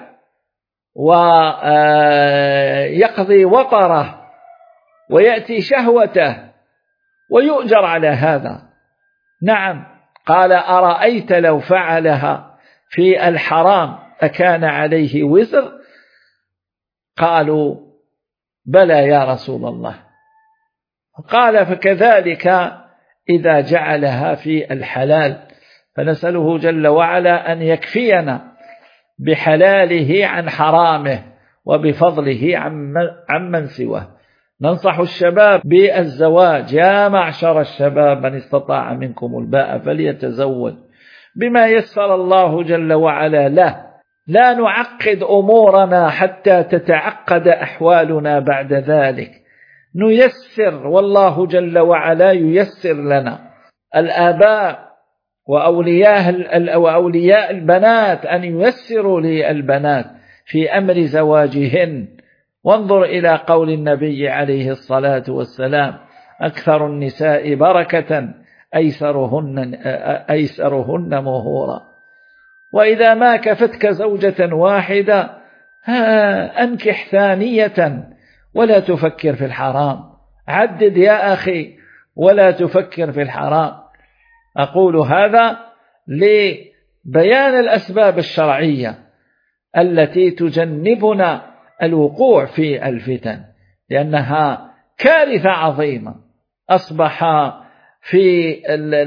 S3: ويقضي وطره ويأتي شهوته ويؤجر على هذا. نعم، قال: أرأيت لو فعلها في الحرام أكان عليه وزر؟ قالوا: بلى يا رسول الله. قال: فكذلك إذا جعلها في الحلال. فنسأله جل وعلا أن يكفينا بحلاله عن حرامه وبفضله عمن سواه. ننصح الشباب بالزواج: يا معشر الشباب من استطاع منكم الباء فليتزوج بما يسر الله جل وعلا له. لا نعقد أمورنا حتى تتعقد أحوالنا بعد ذلك، نيسر، والله جل وعلا ييسر لنا. الآباء وأولياء, وأولياء البنات أن ييسروا للبنات في أمر زواجهن. وانظر إلى قول النبي عليه الصلاة والسلام: أكثر النساء بركة أيسرهن, أيسرهن مهورا. وإذا ما كفتك زوجة واحدة أنكح ثانية ولا تفكر في الحرام. عدد يا أخي ولا تفكر في الحرام. أقول هذا لبيان الأسباب الشرعية التي تجنبنا الوقوع في الفتن، لأنها كارثة عظيمة. أصبح في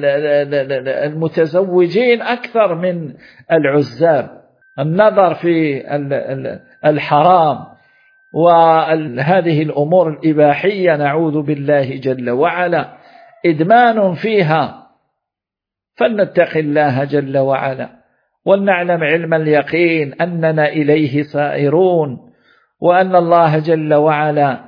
S3: المتزوجين أكثر من العزاب، النظر في الحرام وهذه الأمور الإباحية نعوذ بالله جل وعلا إدمان فيها. فلنتق الله جل وعلا، ولنعلم علم اليقين أننا إليه سائرون، وأن الله جل وعلا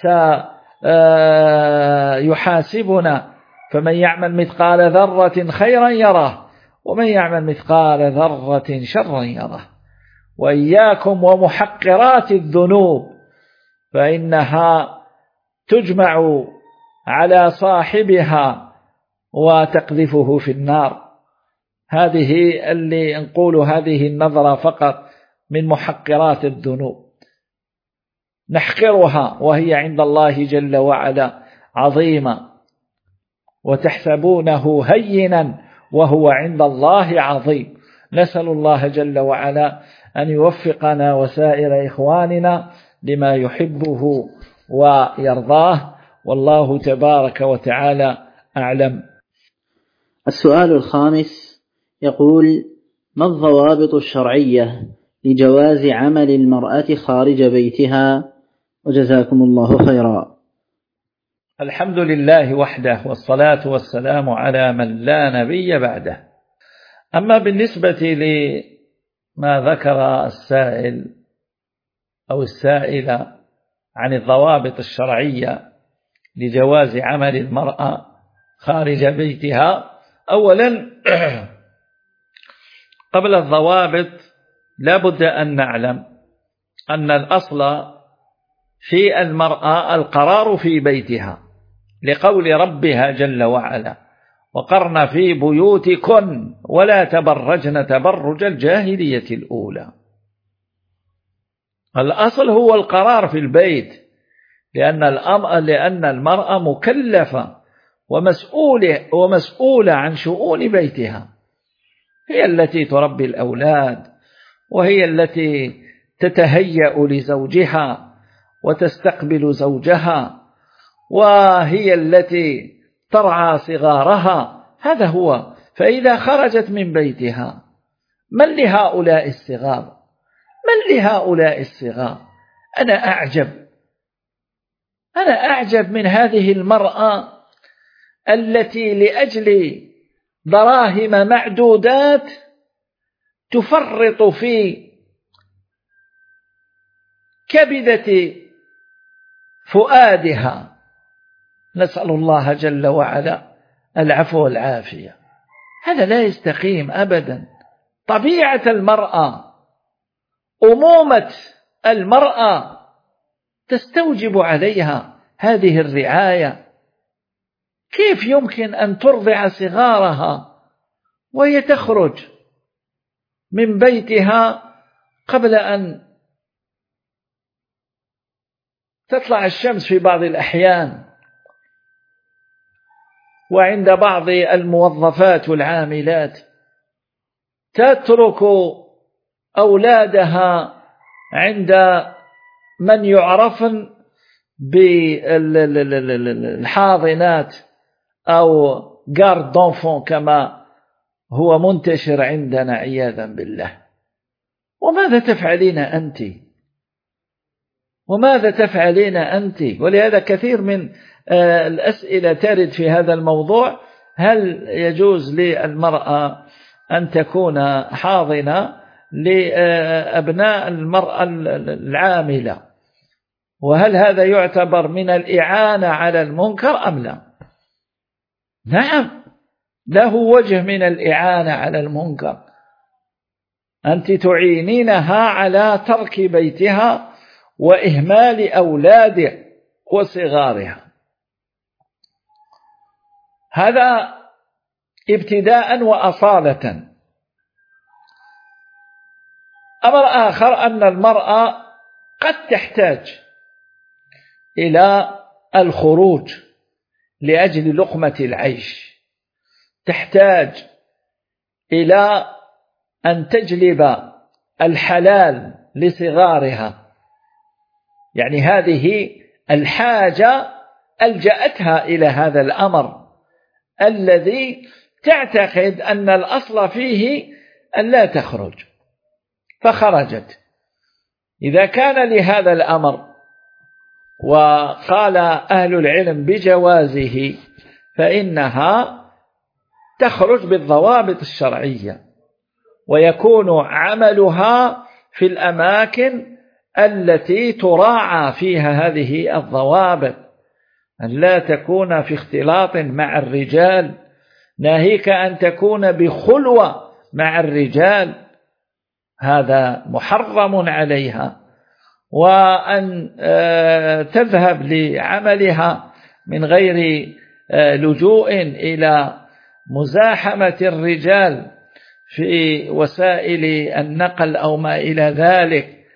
S3: سيحاسبنا. فمن يعمل مثقال ذرة خيرا يره، ومن يعمل مثقال ذرة شرا يره. وإياكم ومحقرات الذنوب، فإنها تجمع على صاحبها وتقذفه في النار. هذه اللي نقول هذه النظرة فقط من محقرات الذنوب. نحقرها وهي عند الله جل وعلا عظيمة، وتحسبونه هينا وهو عند الله عظيم. نسأل الله جل وعلا أن يوفقنا وسائر إخواننا لما يحبه ويرضاه، والله تبارك وتعالى أعلم.
S2: السؤال الخامس يقول: ما الضوابط الشرعية لجواز عمل المرأة خارج بيتها؟ وجزاكم الله خيرا.
S3: الحمد لله وحده، والصلاة والسلام على من لا نبي بعده. أما بالنسبة لما ذكر السائل أو السائلة عن الضوابط الشرعية لجواز عمل المرأة خارج بيتها، أولا قبل الضوابط لا بد أن نعلم أن الأصل في المرأة القرار في بيتها، لقول ربها جل وعلا: وقرن في بيوتكن ولا تبرجن تبرج الجاهلية الأولى. الأصل هو القرار في البيت، لأن الأمر لأن المرأة مكلفة ومسؤولة ومسؤولة عن شؤون بيتها، هي التي تربي الأولاد، وهي التي تتهيأ لزوجها وتستقبل زوجها، وهي التي ترعى صغارها. هذا هو. فإذا خرجت من بيتها، من لهؤلاء الصغار؟ من لهؤلاء الصغار؟ أنا أعجب أنا أعجب من هذه المرأة التي لأجل دراهم معدودات تفرط في كبدة فؤادها. نسأل الله جل وعلا العفو والعافية. هذا لا يستقيم أبدا. طبيعة المرأة، أمومة المرأة تستوجب عليها هذه الرعاية. كيف يمكن أن ترضع صغارها وهي تخرج من بيتها قبل أن تطلع الشمس في بعض الأحيان، وعند بعض الموظفات والعاملات تترك أولادها عند من يعرفن بالحاضنات أو غارد دونفون كما هو منتشر عندنا عياذا بالله. وماذا تفعلين أنت؟ وماذا تفعلين أنت؟ ولهذا كثير من الأسئلة ترد في هذا الموضوع: هل يجوز للمرأة أن تكون حاضنة لأبناء المرأة العاملة؟ وهل هذا يعتبر من الإعانة على المنكر أم لا؟ نعم، له وجه من الإعانة على المنكر. أنت تعينينها على ترك بيتها وإهمال أولادها وصغارها. هذا ابتداء وأصالة. أمر آخر أن المرأة قد تحتاج إلى الخروج لأجل لقمة العيش، تحتاج إلى أن تجلب الحلال لصغارها. يعني هذه الحاجة ألجأتها إلى هذا الأمر الذي تعتقد أن الأصل فيه أن لا تخرج، فخرجت. إذا كان لهذا الأمر وقال أهل العلم بجوازه، فإنها تخرج بالضوابط الشرعية، ويكون عملها في الأماكن التي تراعى فيها هذه الضوابط، أن لا تكون في اختلاط مع الرجال، ناهيك أن تكون بخلوة مع الرجال، هذا محرم عليها. وأن تذهب لعملها من غير لجوء إلى مزاحمة الرجال في وسائل النقل أو ما إلى ذلك،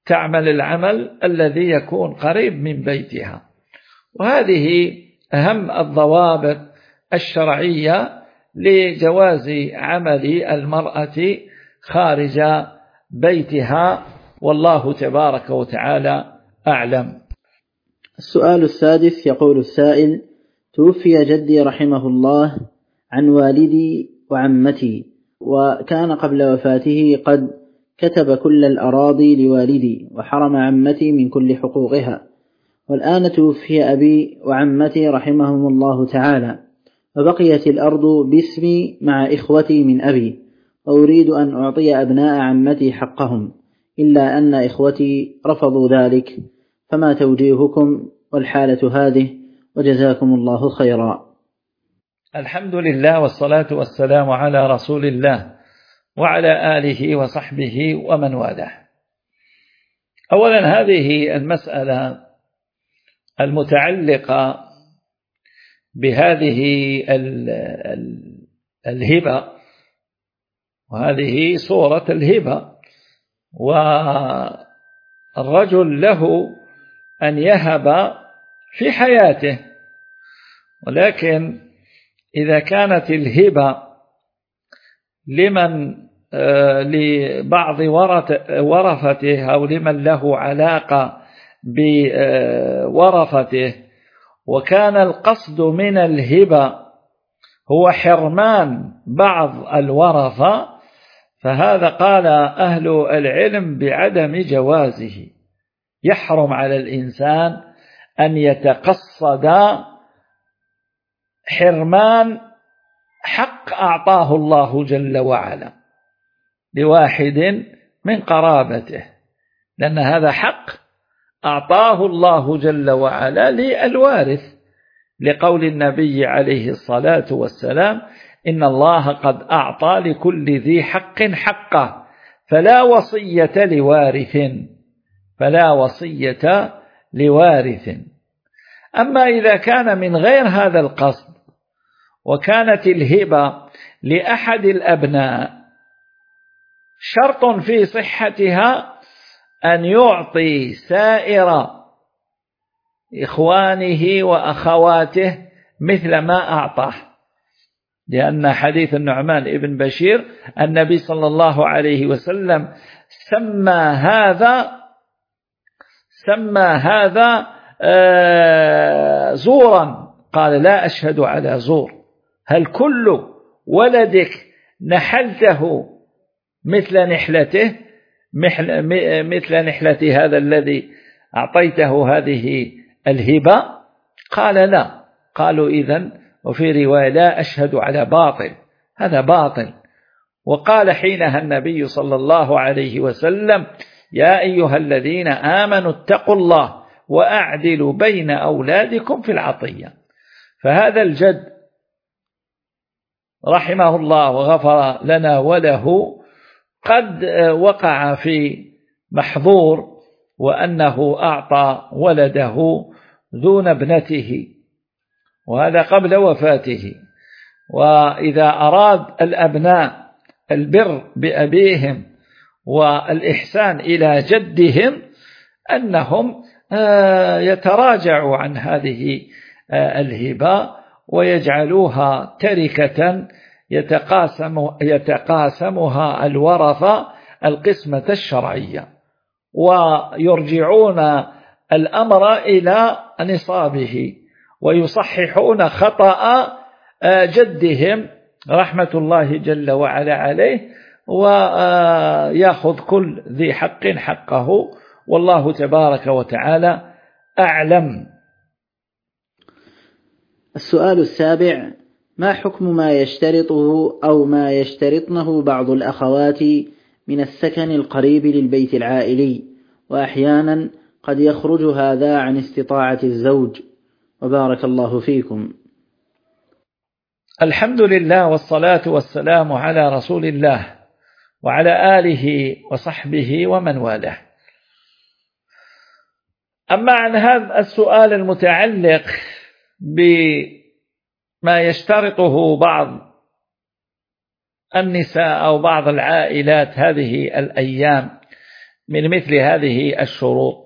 S3: تعمل العمل الذي يكون قريب من بيتها. وهذه أهم الضوابط الشرعية لجواز عمل المرأة خارج بيتها، والله تبارك وتعالى أعلم.
S2: السؤال السادس، يقول السائل: توفي جدي رحمه الله عن والدي وعمتي، وكان قبل وفاته قد كتب كل الأراضي لوالدي وحرم عمتي من كل حقوقها، والآن توفي أبي وعمتي رحمهم الله تعالى، وبقيت الأرض باسمي مع إخوتي من أبي، وأريد أن أعطي أبناء عمتي حقهم، إلا أن إخوتي رفضوا ذلك، فما توجيهكم والحالة هذه؟ وجزاكم الله خيرا.
S3: الحمد لله والصلاة والسلام على رسول الله وعلى آله وصحبه ومن والاه. أولا، هذه المسألة المتعلقة بهذه الهبة، وهذه صورة الهبة، والرجل له أن يهب في حياته، ولكن إذا كانت الهبة لمن لبعض ورثته أو لمن له علاقة بورثته، وكان القصد من الهبة هو حرمان بعض الورثة، فهذا قال أهل العلم بعدم جوازه. يحرم على الإنسان أن يتقصد حرمان حق أعطاه الله جل وعلا لواحد من قرابته، لأن هذا حق أعطاه الله جل وعلا للوارث، لقول النبي عليه الصلاة والسلام: إن الله قد أعطى لكل ذي حق حقه، فلا وصية لوارث فلا وصية لوارث. أما إذا كان من غير هذا القصد، وكانت الهبة لأحد الأبناء، شرط في صحتها أن يعطي سائر إخوانه وأخواته مثل ما أعطاه، لأن حديث النعمان ابن بشير النبي صلى الله عليه وسلم سمى هذا سمى هذا زورا، قال: لا أشهد على زور. هل كل ولدك نحلته مثل نحلته مثل نحلة هذا الذي أعطيته هذه الهبة؟ قال: لا. قالوا: إذن وفي رواية: لا أشهد على باطل، هذا باطل. وقال حينها النبي صلى الله عليه وسلم: يا أيها الذين آمنوا اتقوا الله وأعدلوا بين أولادكم في العطية. فهذا الجد رحمه الله وغفر لنا وله قد وقع في محظور، وأنه أعطى ولده دون ابنته، وهذا قبل وفاته. وإذا أراد الأبناء البر بأبيهم والإحسان إلى جدهم، أنهم يتراجعوا عن هذه الهبة ويجعلوها تركة يتقاسم يتقاسمها الورثة القسمة الشرعية، ويرجعون الأمر إلى نصابه، ويصححون خطأ جدهم رحمة الله جل وعلا عليه، ويأخذ كل ذي حق حقه، والله تبارك وتعالى أعلم.
S2: السؤال السابع: ما حكم ما يشترطه أو ما يشترطنه بعض الأخوات من السكن القريب للبيت العائلي، وأحيانا قد يخرج هذا عن استطاعة الزوج؟ وبارك الله فيكم.
S3: الحمد لله والصلاة والسلام على رسول الله وعلى آله وصحبه ومن والاه. أما عن هذا السؤال المتعلق بما يشترطه بعض النساء أو بعض العائلات هذه الأيام من مثل هذه الشروط.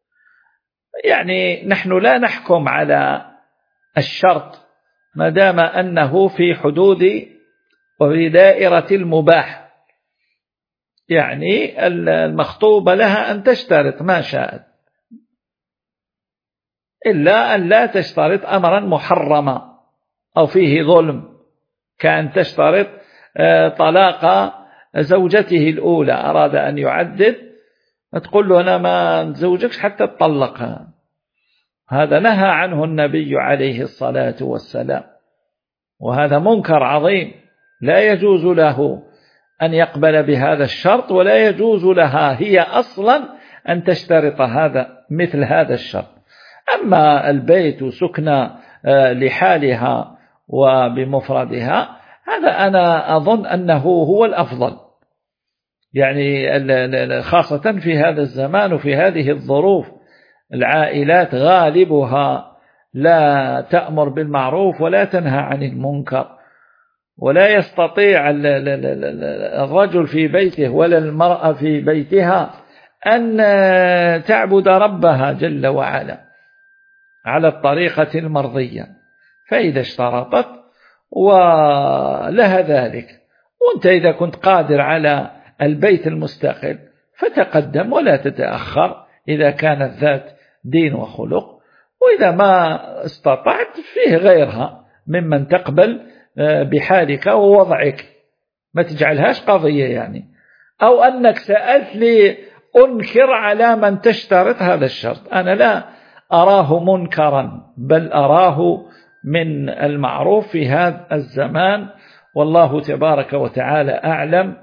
S3: يعني نحن لا نحكم على الشرط ما دام أنه في حدود وفي دائرة المباح، يعني المخطوبة لها أن تشترط ما شاءت، إلا أن لا تشترط أمرا محرما أو فيه ظلم، كأن تشترط طلاق زوجته الأولى، أراد أن يعدد تقول له أنا ما نزوجكش حتى تطلقها. هذا نهى عنه النبي عليه الصلاة والسلام، وهذا منكر عظيم، لا يجوز له أن يقبل بهذا الشرط، ولا يجوز لها هي أصلا أن تشترط هذا مثل هذا الشرط. أما البيت سكنى لحالها وبمفردها، هذا أنا أظن أنه هو الأفضل، يعني خاصة في هذا الزمان وفي هذه الظروف. العائلات غالبها لا تأمر بالمعروف ولا تنهى عن المنكر، ولا يستطيع الرجل في بيته ولا المرأة في بيتها أن تعبد ربها جل وعلا على الطريقة المرضية. فإذا اشترطت ولها ذلك، وانت إذا كنت قادر على البيت المستقل فتقدم ولا تتأخر إذا كانت ذات دين وخلق، وإذا ما استطعت فيه غيرها ممن تقبل بحالك ووضعك، ما تجعلهاش قضية يعني، أو أنك سألت لي أنكر على من تشترط هذا الشرط. أنا لا أراه منكرا، بل أراه من المعروف في هذا الزمان، والله تبارك وتعالى أعلم.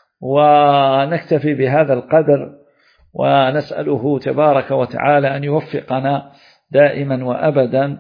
S3: ونكتفي بهذا القدر، ونسأله تبارك وتعالى أن يوفقنا دائما وأبدا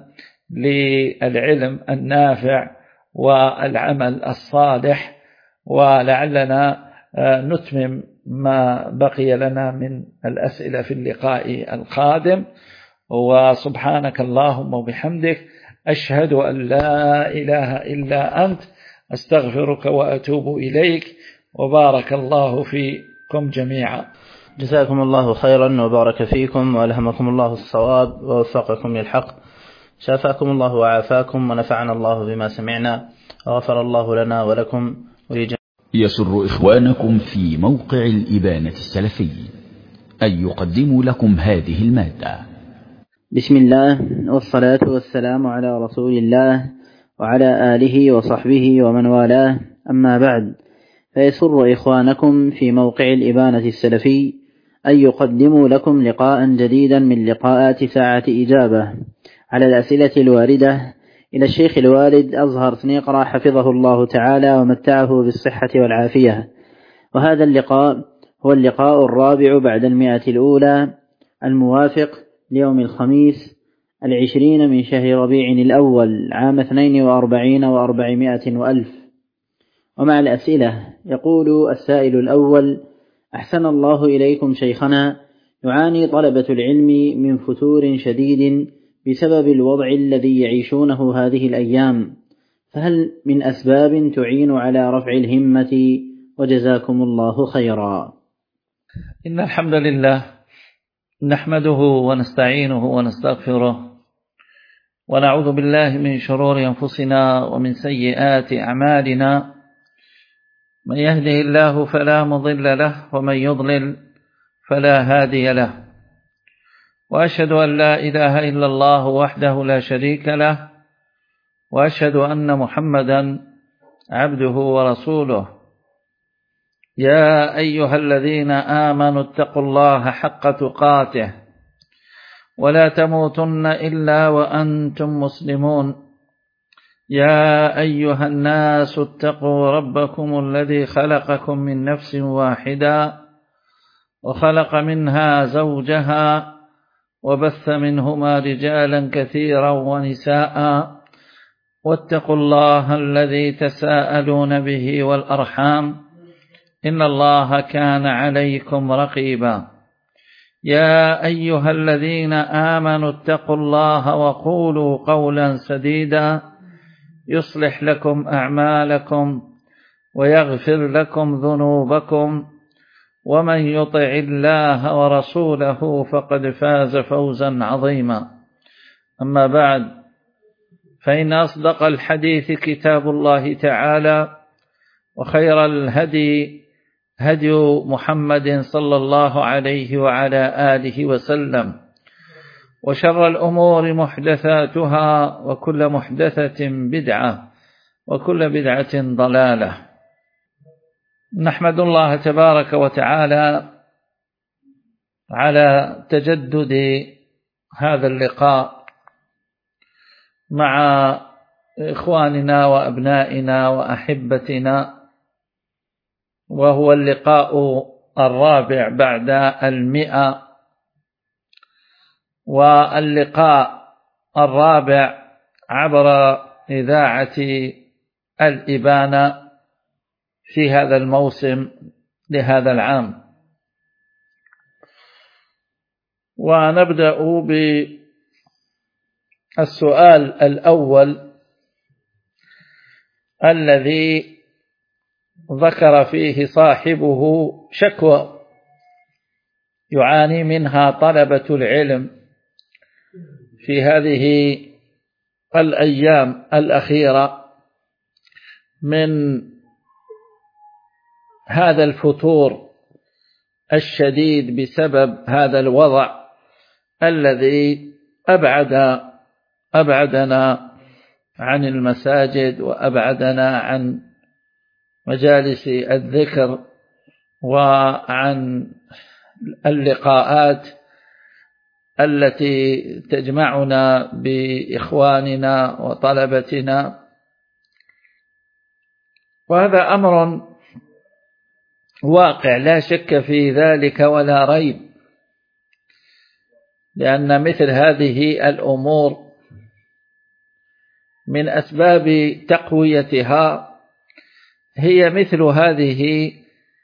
S3: للعلم النافع والعمل الصالح، ولعلنا نتمم ما بقي لنا من الأسئلة في اللقاء القادم. وسبحانك اللهم وبحمدك، أشهد أن لا إله إلا أنت، أستغفرك وأتوب إليك، وبارك الله فيكم جميعا.
S2: جزاكم الله خيرا وبارك فيكم، وألهمكم الله الصواب ووفقكم للحق، شافاكم الله وعافاكم، ونفعنا الله بما سمعنا، وغفر الله لنا ولكم ولجميع.
S1: يسر إخوانكم في موقع الإبانة السلفي أن يقدموا لكم هذه المادة.
S2: بسم الله والصلاة والسلام على رسول الله وعلى آله وصحبه ومن والاه، أما بعد، فيسر إخوانكم في موقع الإبانة السلفي أن يقدموا لكم لقاء جديدا من لقاءات ساعة إجابة على الأسئلة الواردة إلى الشيخ الوالد أزهر سنيقرة حفظه الله تعالى ومتعه بالصحة والعافية. وهذا اللقاء هو اللقاء الرابع بعد المئة الأولى، الموافق ليوم الخميس العشرين من شهر ربيع الأول عام اثنين وأربعين وأربعمائة وألف. ومع الأسئلة يقول السائل الأول: أحسن الله إليكم شيخنا، يعاني طلبة العلم من فتور شديد بسبب الوضع الذي يعيشونه هذه الأيام، فهل من أسباب تعين على رفع الهمة؟ وجزاكم الله خيرا.
S3: إن الحمد لله نحمده ونستعينه ونستغفره، ونعوذ بالله من شرور أنفسنا ومن سيئات أعمالنا، من يهده الله فلا مضل له، ومن يضلل فلا هادي له، وأشهد أن لا إله إلا الله وحده لا شريك له، وأشهد أن محمدا عبده ورسوله. يا أيها الذين آمنوا اتقوا الله حق تقاته ولا تموتن إلا وأنتم مسلمون. يا أيها الناس اتقوا ربكم الذي خلقكم من نفس واحدة وخلق منها زوجها وبث منهما رجالا كثيرا ونساء، واتقوا الله الذي تساءلون به والأرحام، إن الله كان عليكم رقيبا. يا أيها الذين آمنوا اتقوا الله وقولوا قولا سديدا يصلح لكم أعمالكم ويغفر لكم ذنوبكم، ومن يطع الله ورسوله فقد فاز فوزا عظيما. أما بعد، فإن أصدق الحديث كتاب الله تعالى، وخير الهدي هدي محمد صلى الله عليه وعلى آله وسلم، وشر الأمور محدثاتها، وكل محدثة بدعة، وكل بدعة ضلالة. نحمد الله تبارك وتعالى على تجدد هذا اللقاء مع إخواننا وأبنائنا وأحبتنا، وهو اللقاء الرابع بعد المئة، واللقاء الرابع عبر إذاعة الإبانة في هذا الموسم لهذا العام. ونبدأ بالسؤال الأول الذي ذكر فيه صاحبه شكوى يعاني منها طلبة العلم في هذه الأيام الأخيرة من هذا الفتور الشديد بسبب هذا الوضع الذي أبعد أبعدنا عن المساجد، وأبعدنا عن مجالس الذكر، وعن اللقاءات التي تجمعنا بإخواننا وطلبتنا. وهذا أمر واقع لا شك في ذلك ولا ريب، لأن مثل هذه الأمور من أسباب تقويتها هي مثل هذه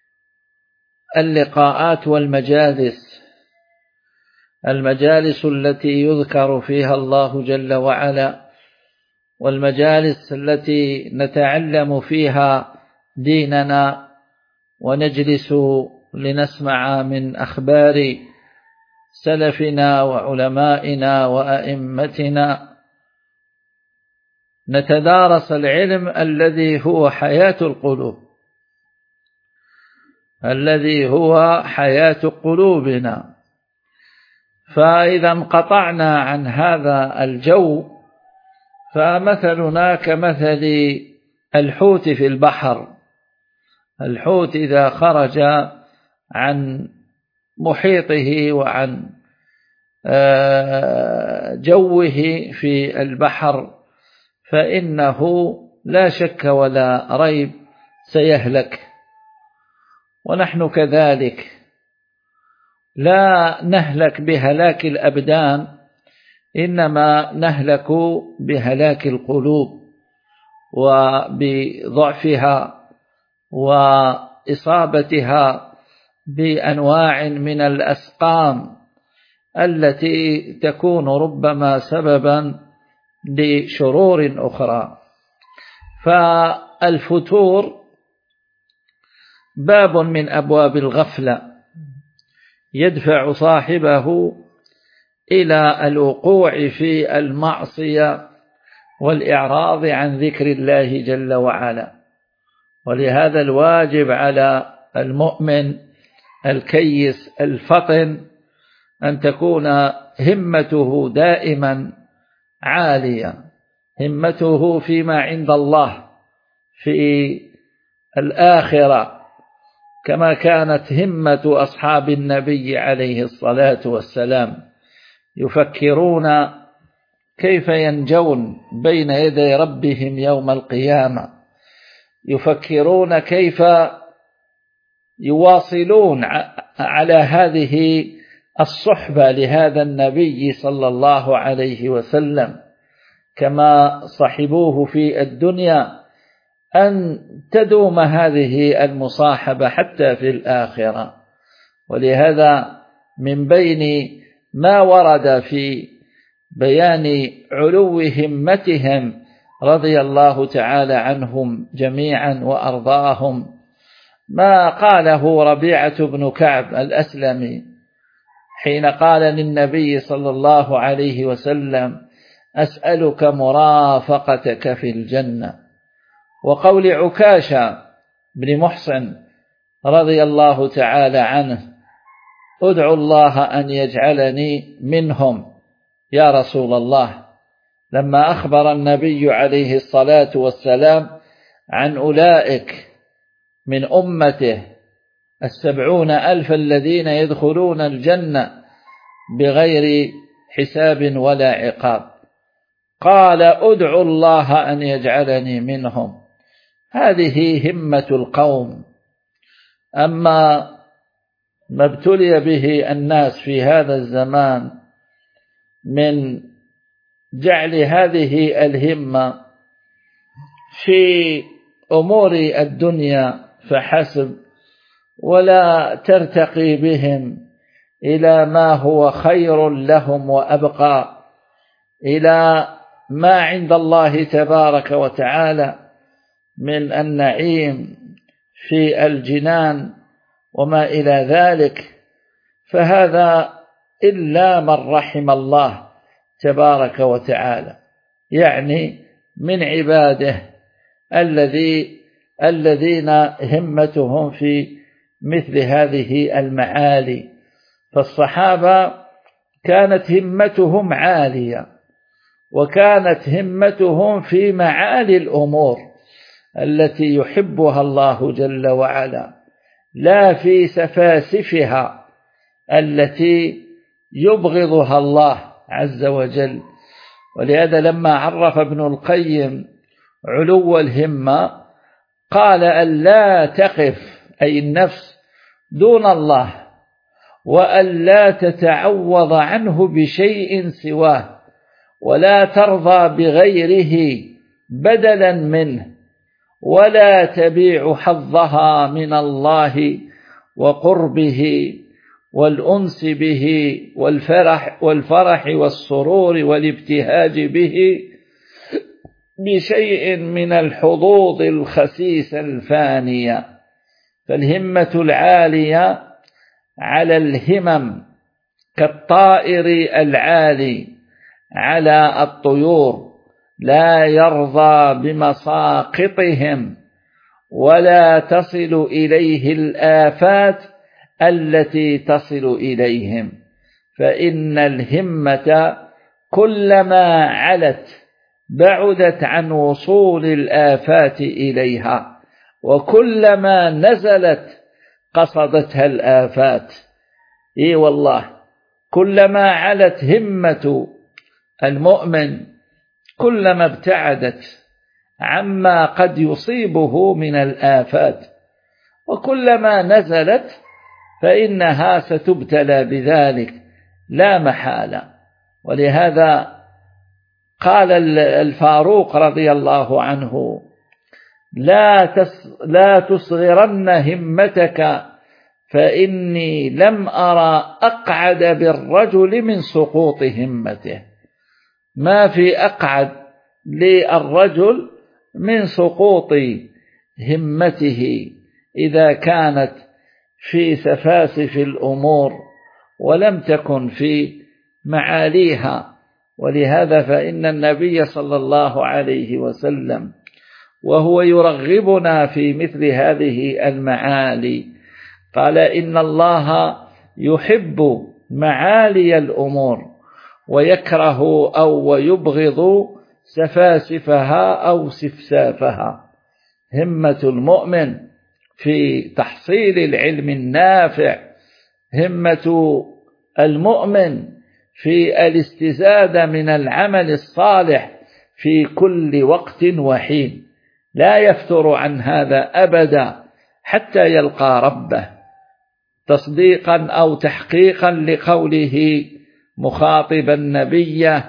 S3: اللقاءات والمجالس، المجالس التي يذكر فيها الله جل وعلا، والمجالس التي نتعلم فيها ديننا، ونجلس لنسمع من أخبار سلفنا وعلمائنا وأئمتنا، نتدارس العلم الذي هو حياة القلوب، الذي هو حياة قلوبنا. فإذا انقطعنا عن هذا الجو فمثلنا كمثل الحوت في البحر. الحوت إذا خرج عن محيطه وعن جوه في البحر فإنه لا شك ولا ريب سيهلك. ونحن كذلك لا نهلك بهلاك الأبدان، إنما نهلك بهلاك القلوب وبضعفها وإصابتها بأنواع من الأسقام التي تكون ربما سببا لشرور أخرى. فالفتور باب من أبواب الغفلة يدفع صاحبه إلى الوقوع في المعصية والإعراض عن ذكر الله جل وعلا. ولهذا الواجب على المؤمن الكيس الفطن أن تكون همته دائما عالية، همته فيما عند الله في الآخرة، كما كانت همة أصحاب النبي عليه الصلاة والسلام، يفكرون كيف ينجون بين يدي ربهم يوم القيامة، يفكرون كيف يواصلون على هذه الصحبة لهذا النبي صلى الله عليه وسلم كما صحبوه في الدنيا، أن تدوم هذه المصاحبة حتى في الآخرة. ولهذا من بين ما ورد في بيان علو همتهم رضي الله تعالى عنهم جميعا وأرضاهم ما قاله ربيعة بن كعب الأسلمي حين قال للنبي صلى الله عليه وسلم: أسألك مرافقتك في الجنة. وقول عكاشة بن محصن رضي الله تعالى عنه: أدعو الله أن يجعلني منهم يا رسول الله، لما أخبر النبي عليه الصلاة والسلام عن أولئك من أمته السبعون ألف الذين يدخلون الجنة بغير حساب ولا عقاب، قال: أدعو الله أن يجعلني منهم. هذه همة القوم. أما ما ابتلي به الناس في هذا الزمان من جعل هذه الهمة في أمور الدنيا فحسب، ولا ترتقي بهم إلى ما هو خير لهم وأبقى، إلى ما عند الله تبارك وتعالى من النعيم في الجنان وما إلى ذلك، فهذا إلا من رحم الله تبارك وتعالى، يعني من عباده الذي الذين همتهم في مثل هذه المعالي. فالصحابة كانت همتهم عالية، وكانت همتهم في معالي الأمور التي يحبها الله جل وعلا، لا في سفاسفها التي يبغضها الله عز وجل. ولهذا لما عرف ابن القيم علو الهمة قال: أن لا تقف أي النفس دون الله، وأن لا تتعوض عنه بشيء سواه، ولا ترضى بغيره بدلا منه، ولا تبيع حظها من الله وقربه والأنس به والفرح, والفرح والسرور والابتهاج به بشيء من الحظوظ الخسيس الفانية. فالهمة العالية على الهمم كالطائر العالي على الطيور، لا يرضى بمساقطهم ولا تصل إليه الآفات التي تصل إليهم. فإن الهمة كلما علت بعدت عن وصول الآفات إليها، وكلما نزلت قصدتها الآفات. إي والله، كلما علت همة المؤمن كلما ابتعدت عما قد يصيبه من الآفات، وكلما نزلت فإنها ستبتلى بذلك لا محالة. ولهذا قال الفاروق رضي الله عنه: لا تس لا تصغرن همتك، فإني لم أرى أقعد بالرجل من سقوط همته. ما في أقعد للرجل من سقوط همته إذا كانت في سفاسف الأمور ولم تكن في معاليها. ولهذا فإن النبي صلى الله عليه وسلم وهو يرغبنا في مثل هذه المعالي قال: إن الله يحب معالي الأمور ويكره أو ويبغض سفاسفها أو سفسافها. همة المؤمن في تحصيل العلم النافع، همة المؤمن في الاستزادة من العمل الصالح في كل وقت وحين، لا يفتر عن هذا أبدا حتى يلقى ربه، تصديقا أو تحقيقا لقوله مخاطبا النبي: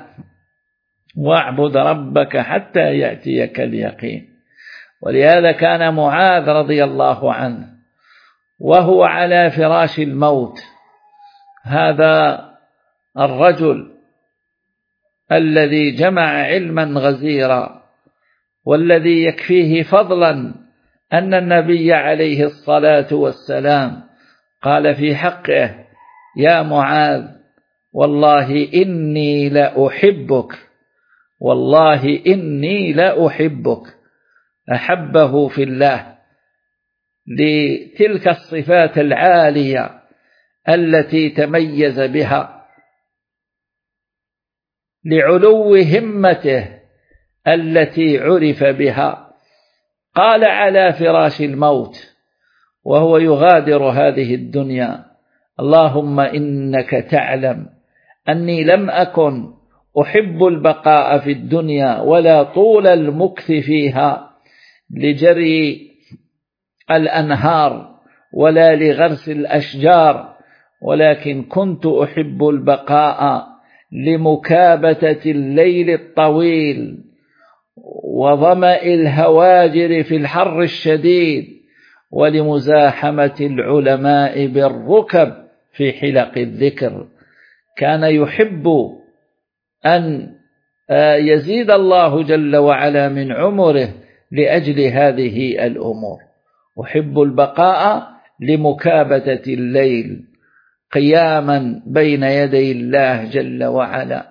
S3: واعبد ربك حتى يأتيك اليقين. ولهذا كان معاذ رضي الله عنه وهو على فراش الموت، هذا الرجل الذي جمع علما غزيرا والذي يكفيه فضلا أن النبي عليه الصلاة والسلام قال في حقه: يا معاذ والله إني لأحبك، والله إني لأحبك، أحبه في الله لتلك الصفات العالية التي تميز بها، لعلو همته التي عرف بها. قال على فراش الموت وهو يغادر هذه الدنيا: اللهم إنك تعلم أني لم أكن أحب البقاء في الدنيا ولا طول المكث فيها لجري الأنهار ولا لغرس الأشجار، ولكن كنت أحب البقاء لمكابتة الليل الطويل وظمأ الهواجر في الحر الشديد ولمزاحمة العلماء بالركب في حلق الذكر. كان يحب أن يزيد الله جل وعلا من عمره لأجل هذه الأمور. أحب البقاء لمكابتة الليل قياما بين يدي الله جل وعلا،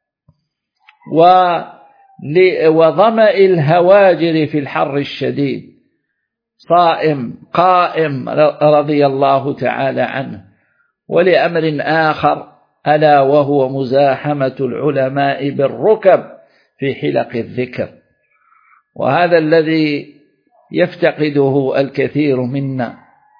S3: وظمأ الهواجر في الحر الشديد، صائم قائم رضي الله تعالى عنه، ولأمر آخر ألا وهو مزاحمة العلماء بالركب في حلق الذكر. وهذا الذي يفتقده الكثير منا،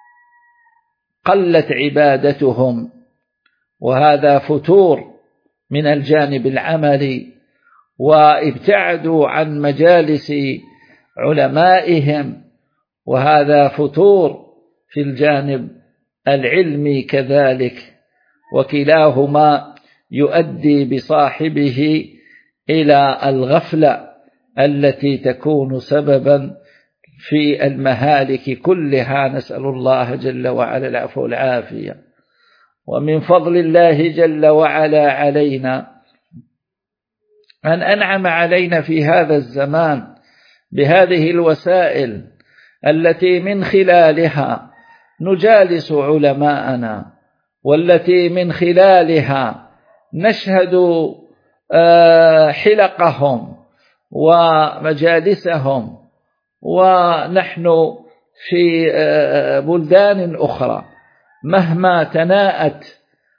S3: قلت عبادتهم، وهذا فتور من الجانب العملي، وابتعدوا عن مجالس علمائهم، وهذا فتور في الجانب العلمي كذلك، وكلاهما يؤدي بصاحبه إلى الغفلة التي تكون سببا في المهالك كلها، نسأل الله جل وعلا العفو والعافية. ومن فضل الله جل وعلا علينا أن أنعم علينا في هذا الزمان بهذه الوسائل التي من خلالها نجالس علماءنا، والتي من خلالها نشهد حلقهم ومجالسهم، ونحن في بلدان أخرى مهما تناءت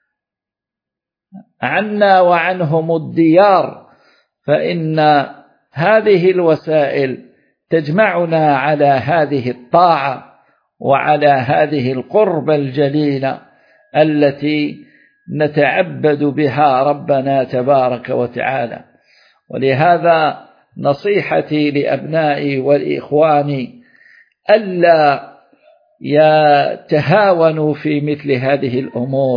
S3: عنا وعنهم الديار، فإن هذه الوسائل تجمعنا على هذه الطاعة وعلى هذه القربة الجليلة التي نتعبد بها ربنا تبارك وتعالى. ولهذا نصيحتي لأبنائي والإخوان ألا يتهاونوا في مثل هذه الأمور،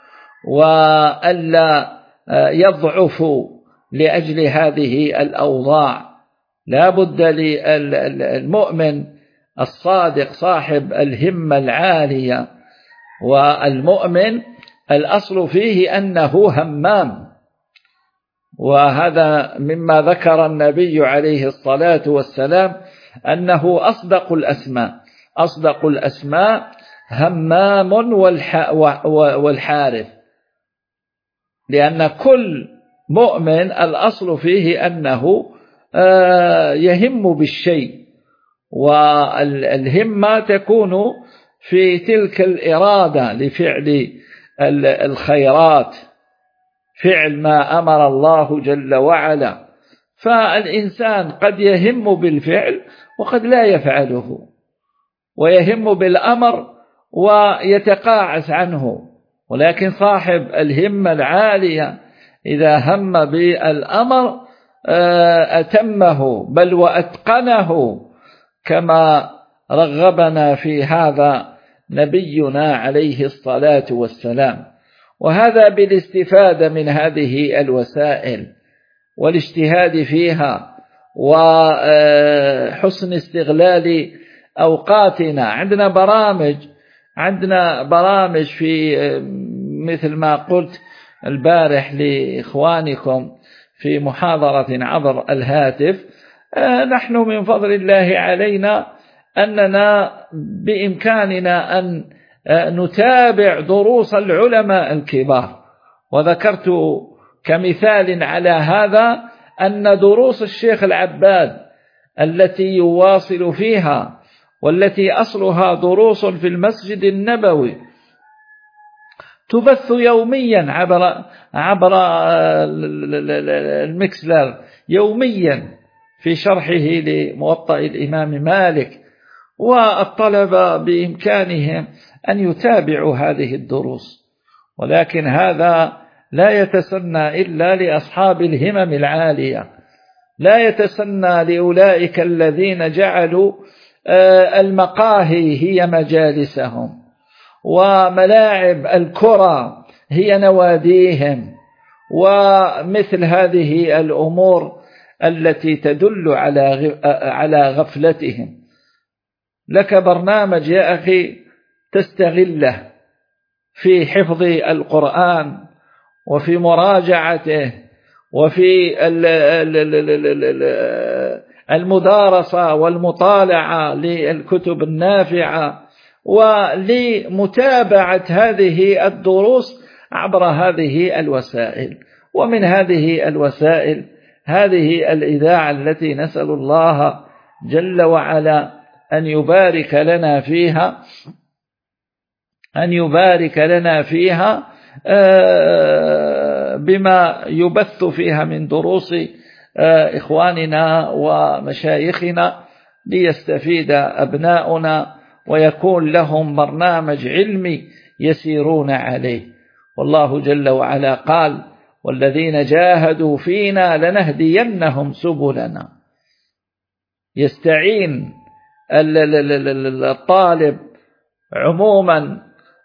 S3: وألا يضعفوا لأجل هذه الأوضاع. لا بد للمؤمن الصادق صاحب الهمة العالية، والمؤمن الأصل فيه أنه همام، وهذا مما ذكر النبي عليه الصلاة والسلام أنه أصدق الأسماء، أصدق الأسماء همام والحارث، لأن كل مؤمن الأصل فيه أنه يهم بالشيء، والهمة تكون في تلك الإرادة لفعل الخيرات، فعل ما أمر الله جل وعلا. فالإنسان قد يهم بالفعل وقد لا يفعله، ويهم بالأمر ويتقاعس عنه، ولكن صاحب الهمة العالية إذا هم بالأمر أتمه بل وأتقنه، كما رغبنا في هذا نبينا عليه الصلاة والسلام. وهذا بالاستفادة من هذه الوسائل والاجتهاد فيها وحسن استغلال أوقاتنا. عندنا برامج عندنا برامج في مثل ما قلت البارح لإخوانكم في محاضرة عبر الهاتف. نحن من فضل الله علينا أننا بإمكاننا أن نتابع دروس العلماء الكبار، وذكرت كمثال على هذا أن دروس الشيخ العباد التي يواصل فيها والتي أصلها دروس في المسجد النبوي تبث يوميا عبر عبر المكسلر يوميا في شرحه لموطأ الإمام مالك، والطلبة بإمكانهم أن يتابعوا هذه الدروس، ولكن هذا لا يتسنى إلا لأصحاب الهمم العالية، لا يتسنى لأولئك الذين جعلوا المقاهي هي مجالسهم وملاعب الكرة هي نواديهم، ومثل هذه الأمور التي تدل على على غفلتهم. لك برنامج يا أخي تستغله في حفظ القرآن وفي مراجعته وفي المدارسة والمطالعة للكتب النافعة ولمتابعة هذه الدروس عبر هذه الوسائل. ومن هذه الوسائل هذه الإذاعة التي نسأل الله جل وعلا أن يبارك لنا فيها أن يبارك لنا فيها بما يبث فيها من دروس إخواننا ومشايخنا ليستفيد أبناؤنا ويكون لهم برنامج علمي يسيرون عليه. والله جل وعلا قال: والذين جاهدوا فينا لنهدينهم سبلنا. يستعين الطالب عموما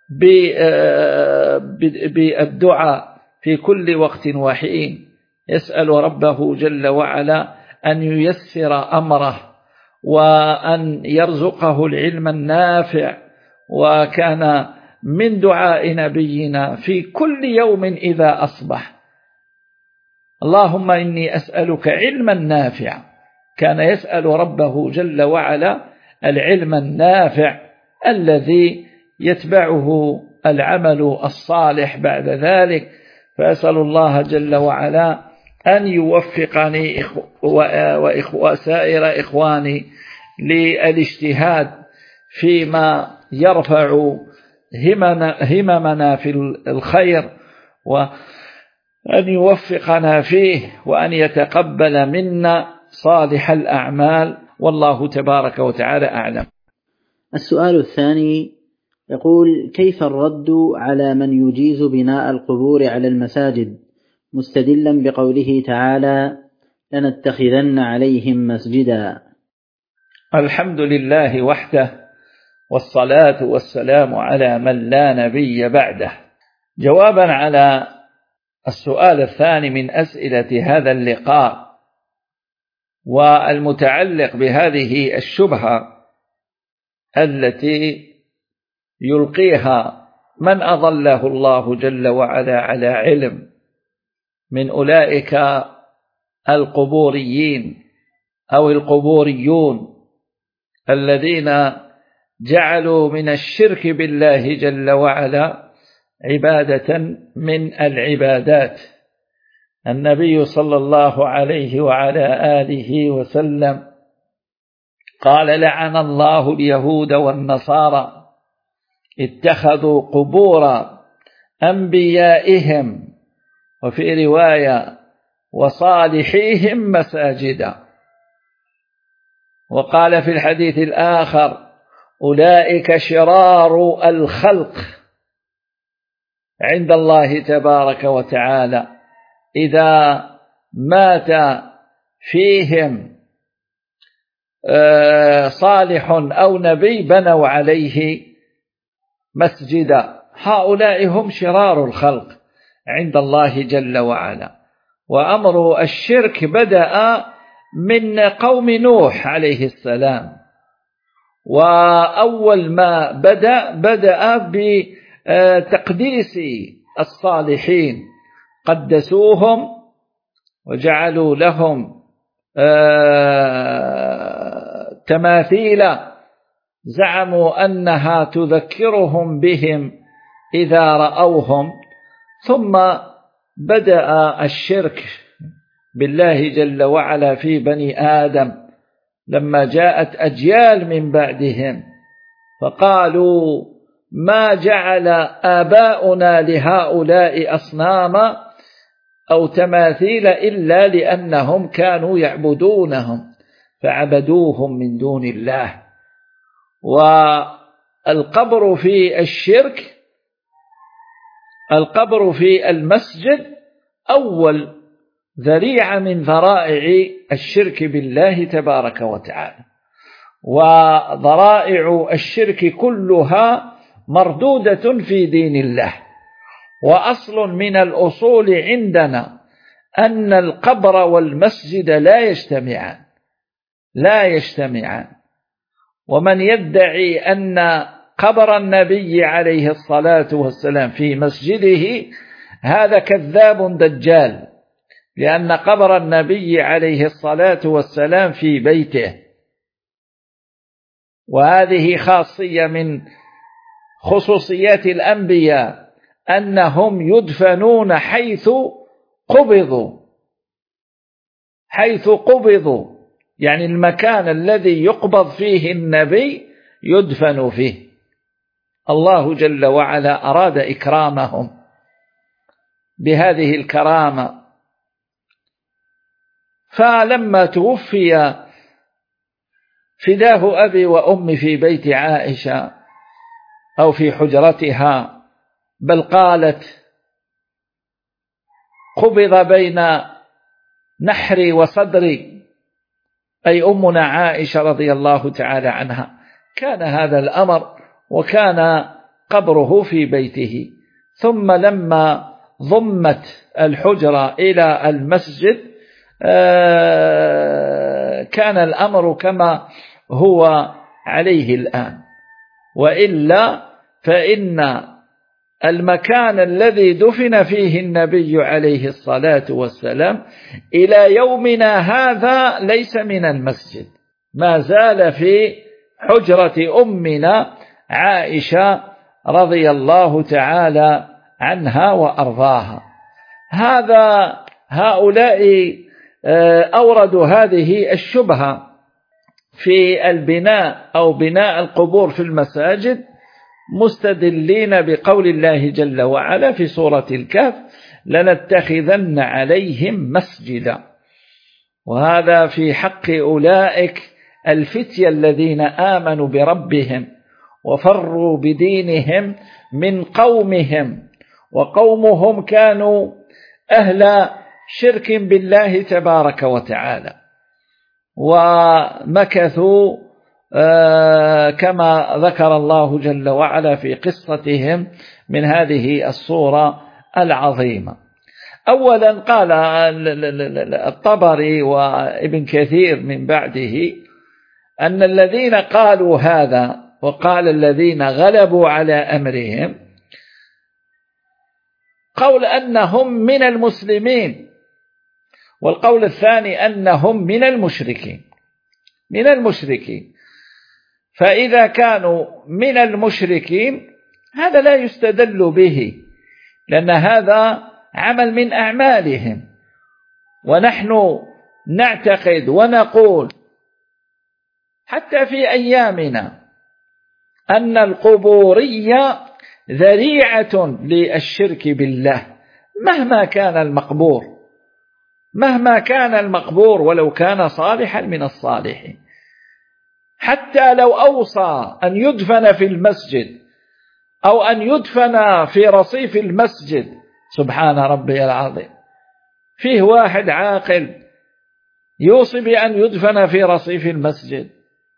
S3: بالدعاء في كل وقت وحين، يسأل ربه جل وعلا أن ييسر أمره وأن يرزقه العلم النافع. وكان من دعاء نبينا في كل يوم إذا أصبح: اللهم إني أسألك علما نافعا. كان يسأل ربه جل وعلا العلم النافع الذي يتبعه العمل الصالح بعد ذلك. فأسأل الله جل وعلا أن يوفقني وسائر إخواني للاجتهاد فيما يرفع هممنا في الخير، وأن يوفقنا فيه، وأن يتقبل منا صالح الأعمال. والله تبارك وتعالى أعلم.
S2: السؤال الثاني يقول: كيف الرد على من يجيز بناء القبور على المساجد مستدلا بقوله تعالى: لنتخذن عليهم مسجدا؟
S3: الحمد لله وحده، والصلاة والسلام على من لا نبي بعده. جوابا على السؤال الثاني من أسئلة هذا اللقاء والمتعلق بهذه الشبهة التي يلقيها من أضله الله جل وعلا على علم من أولئك القبوريين أو القبوريون الذين جعلوا من الشرك بالله جل وعلا عبادة من العبادات. النبي صلى الله عليه وعلى آله وسلم قال: لعن الله اليهود والنصارى اتخذوا قبور أنبيائهم، وفي رواية وصالحيهم، مساجدا. وقال في الحديث الآخر: أولئك شرار الخلق عند الله تبارك وتعالى، إذا مات فيهم صالح أو نبي بنوا عليه مسجدا. هؤلاء هم شرار الخلق عند الله جل وعلا. وأمر الشرك بدأ من قوم نوح عليه السلام، وأول ما بدأ بدأ بتقديس الصالحين، قدسوهم وجعلوا لهم تماثيل زعموا أنها تذكرهم بهم إذا رأوهم، ثم بدأ الشرك بالله جل وعلا في بني آدم لما جاءت أجيال من بعدهم، فقالوا ما جعل آباؤنا لهؤلاء أصناما أو تماثيل إلا لأنهم كانوا يعبدونهم فعبدوهم من دون الله. والقبر في الشرك، القبر في المسجد أول ذريعة من ذرائع الشرك بالله تبارك وتعالى، وذرائع الشرك كلها مردودة في دين الله. وأصل من الأصول عندنا أن القبر والمسجد لا يجتمعان لا يجتمعان ومن يدعي أن قبر النبي عليه الصلاة والسلام في مسجده هذا كذاب دجال، لأن قبر النبي عليه الصلاة والسلام في بيته، وهذه خاصية من خصوصيات الأنبياء أنهم يدفنون حيث قبضوا حيث قبضوا يعني المكان الذي يقبض فيه النبي يدفن فيه. الله جل وعلا أراد إكرامهم بهذه الكرامة، فلما توفي فداه أبي وأمي في بيت عائشة أو في حجرتها، بل قالت قبض بين نحري وصدري، أي أمنا عائشة رضي الله تعالى عنها، كان هذا الأمر وكان قبره في بيته. ثم لما ضمت الحجرة إلى المسجد كان الأمر كما هو عليه الآن، وإلا فإن المكان الذي دفن فيه النبي عليه الصلاة والسلام إلى يومنا هذا ليس من المسجد، ما زال في حجرة أمنا عائشة رضي الله تعالى عنها وأرضاها. هذا هؤلاء أوردوا هذه الشبهة في البناء أو بناء القبور في المساجد مستدلين بقول الله جل وعلا في سورة الكهف لنتخذن عليهم مسجدا، وهذا في حق أولئك الفتية الذين آمنوا بربهم وفروا بدينهم من قومهم، وقومهم كانوا أهل شرك بالله تبارك وتعالى، ومكثوا كما ذكر الله جل وعلا في قصتهم من هذه الصورة العظيمة. أولا قال الطبري وابن كثير من بعده أن الذين قالوا هذا وقال الذين غلبوا على أمرهم قول أنهم من المسلمين، والقول الثاني أنهم من المشركين من المشركين فإذا كانوا من المشركين هذا لا يستدل به، لأن هذا عمل من أعمالهم، ونحن نعتقد ونقول حتى في أيامنا أن القبورية ذريعة للشرك بالله مهما كان المقبور مهما كان المقبور ولو كان صالحا من الصالحين، حتى لو أوصى أن يدفن في المسجد أو أن يدفن في رصيف المسجد، سبحان ربي العظيم، فيه واحد عاقل يوصي بأن يدفن في رصيف المسجد،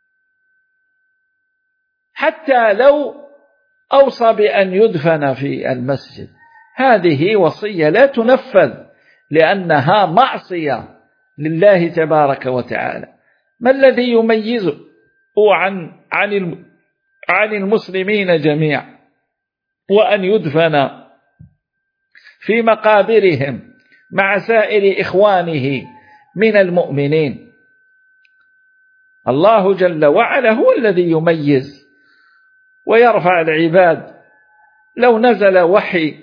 S3: حتى لو أوصى بأن يدفن في المسجد هذه وصية لا تنفذ لأنها معصية لله تبارك وتعالى. ما الذي يميزه عن عن عن المسلمين جميعا وأن يدفن في مقابرهم مع سائر إخوانه من المؤمنين؟ الله جل وعلا هو الذي يميز ويرفع العباد. لو نزل وحي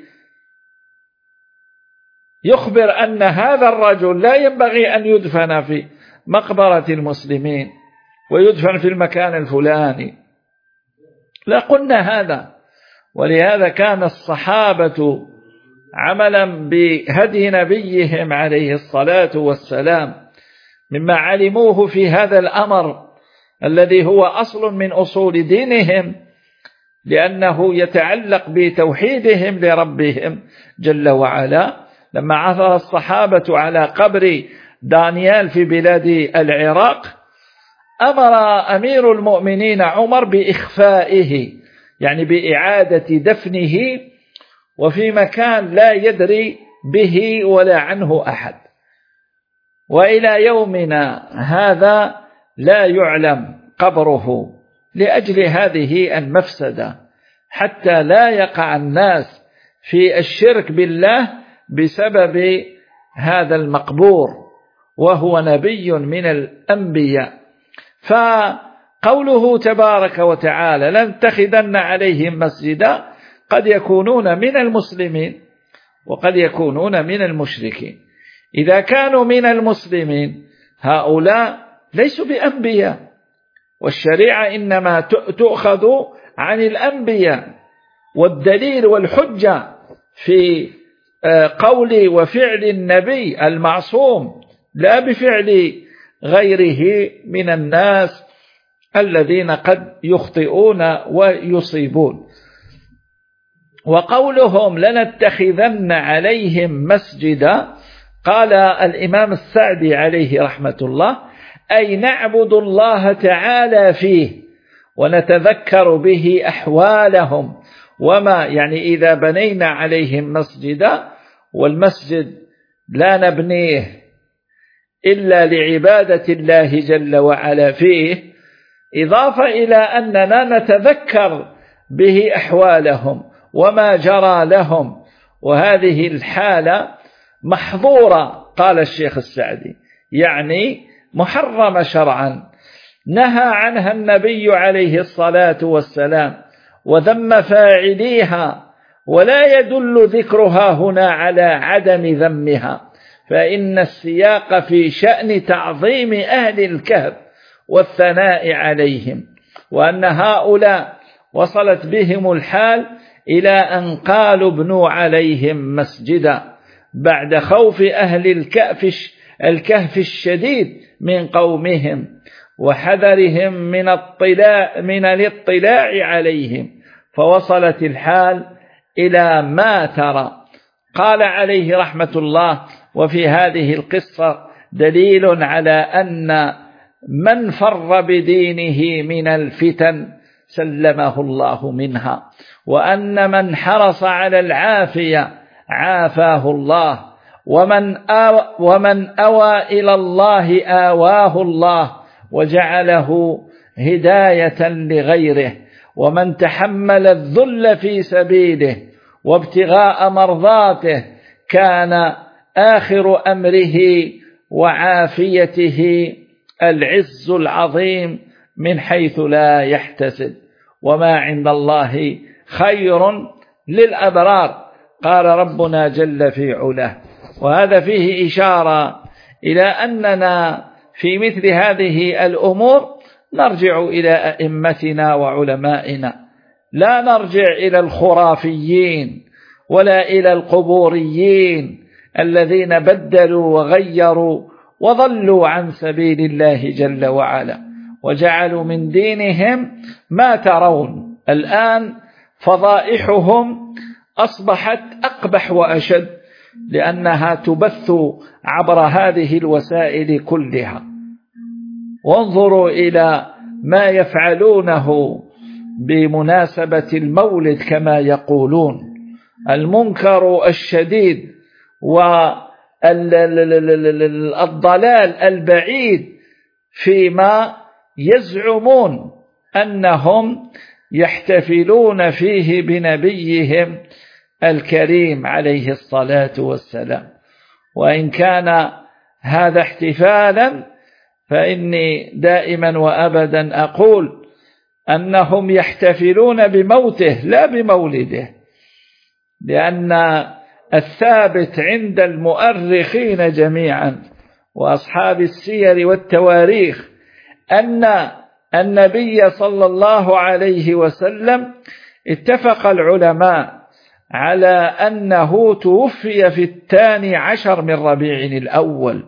S3: يخبر أن هذا الرجل لا ينبغي أن يدفن في مقبرة المسلمين ويدفن في المكان الفلاني لقلنا هذا. ولهذا كان الصحابة عملا بهدي نبيهم عليه الصلاة والسلام مما علموه في هذا الأمر الذي هو أصل من أصول دينهم، لأنه يتعلق بتوحيدهم لربهم جل وعلا. لما عثر الصحابة على قبر دانيال في بلاد العراق أمر أمير المؤمنين عمر بإخفائه، يعني بإعادة دفنه وفي مكان لا يدري به ولا عنه أحد. وإلى يومنا هذا لا يعلم قبره لأجل هذه المفسدة، حتى لا يقع الناس في الشرك بالله بسبب هذا المقبور وهو نبي من الأنبياء. فقوله تبارك وتعالى لنتخذن عليهم مسجدا قد يكونون من المسلمين وقد يكونون من المشركين. إذا كانوا من المسلمين هؤلاء ليسوا بأنبياء، والشريعة إنما تؤخذ عن الأنبياء، والدليل والحجة في قول وفعل النبي المعصوم لا بفعل غيره من الناس الذين قد يخطئون ويصيبون. وقولهم لنتخذن عليهم مسجدا قال الإمام السعدي عليه رحمة الله أي نعبد الله تعالى فيه ونتذكر به أحوالهم. وما يعني إذا بنينا عليهم مسجدا، والمسجد لا نبنيه إلا لعبادة الله جل وعلا فيه، إضافة إلى أننا نتذكر به أحوالهم وما جرى لهم، وهذه الحالة محظورة قال الشيخ السعدي، يعني محرمة شرعا نهى عنها النبي عليه الصلاة والسلام وذم فاعليها، ولا يدل ذكرها هنا على عدم ذمها، فإن السياق في شأن تعظيم أهل الكهف والثناء عليهم، وأن هؤلاء وصلت بهم الحال إلى أن قالوا ابنوا عليهم مسجدا بعد خوف أهل الكهف الكهف الشديد من قومهم وحذرهم من الاطلاع من الاطلاع عليهم، فوصلت الحال إلى ما ترى. قال عليه رحمة الله وفي هذه القصة دليل على أن من فر بدينه من الفتن سلمه الله منها، وأن من حرص على العافية عافاه الله، ومن آوى, ومن أوى إلى الله آواه الله وجعله هداية لغيره، ومن تحمل الذل في سبيله وابتغاء مرضاته كان آخر أمره وعافيته العز العظيم من حيث لا يحتسب، وما عند الله خير للأبرار قال ربنا جل في علاه. وهذا فيه إشارة إلى أننا في مثل هذه الأمور نرجع إلى أئمتنا وعلمائنا، لا نرجع إلى الخرافيين ولا إلى القبوريين الذين بدلوا وغيروا وضلوا عن سبيل الله جل وعلا وجعلوا من دينهم ما ترون الآن. فضائحهم أصبحت أقبح وأشد لأنها تبث عبر هذه الوسائل كلها. وانظروا إلى ما يفعلونه بمناسبة المولد كما يقولون، المنكر الشديد والضلال البعيد فيما يزعمون أنهم يحتفلون فيه بنبيهم الكريم عليه الصلاة والسلام. وإن كان هذا احتفالا فإني دائما وأبدا أقول أنهم يحتفلون بموته لا بمولده، لأن الثابت عند المؤرخين جميعا وأصحاب السير والتواريخ أن النبي صلى الله عليه وسلم اتفق العلماء على أنه توفي في الثاني عشر من ربيع الأول.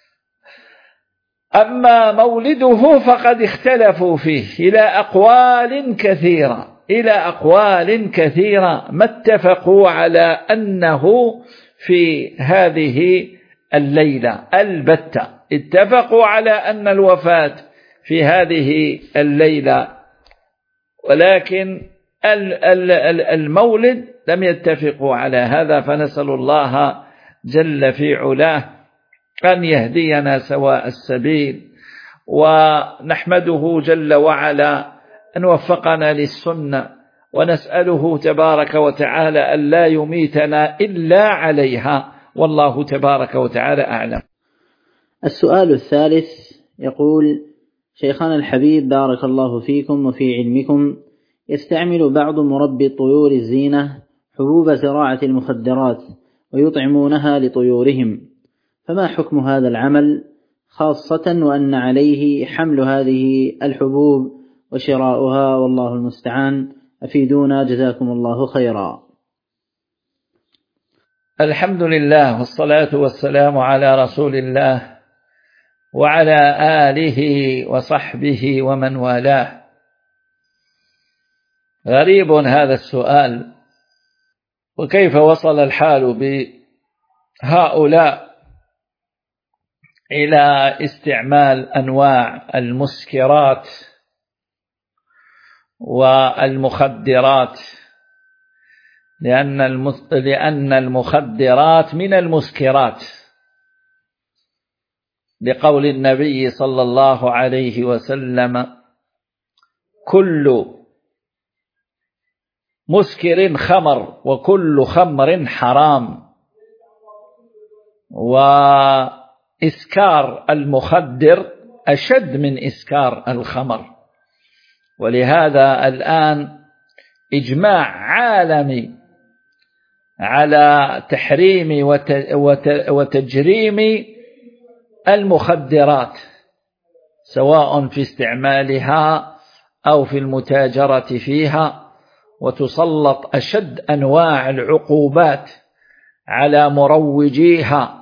S3: أما مولده فقد اختلفوا فيه إلى أقوال كثيرة إلى أقوال كثيرة ما اتفقوا على أنه في هذه الليلة البتة، اتفقوا على أن الوفاة في هذه الليلة، ولكن المولد لم يتفقوا على هذا. فنسأل الله جل في علاه أن يهدينا سواء السبيل، ونحمده جل وعلا أن وفقنا للسنة، ونسأله تبارك وتعالى أن لا يميتنا إلا عليها، والله تبارك وتعالى أعلم.
S2: السؤال الثالث يقول: شيخنا الحبيب بارك الله فيكم وفي علمكم، يستعمل بعض مربي طيور الزينة حبوب زراعة المخدرات ويطعمونها لطيورهم، فما حكم هذا العمل، خاصة وأن عليه حمل هذه الحبوب وشراؤها، والله المستعان، أفيدونا جزاكم الله خيرا.
S3: الحمد لله والصلاة والسلام على رسول الله وعلى آله وصحبه ومن والاه. غريب هذا السؤال، وكيف وصل الحال بهؤلاء إلى استعمال أنواع المسكرات والمخدرات، لأن لأن المخدرات من المسكرات، لقول النبي صلى الله عليه وسلم: كل مسكر خمر وكل خمر حرام. وإسكار المخدر أشد من إسكار الخمر، ولهذا الآن إجماع عالمي على تحريم وتجريم المخدرات، سواء في استعمالها أو في المتاجرة فيها، وتسلط أشد أنواع العقوبات على مروجيها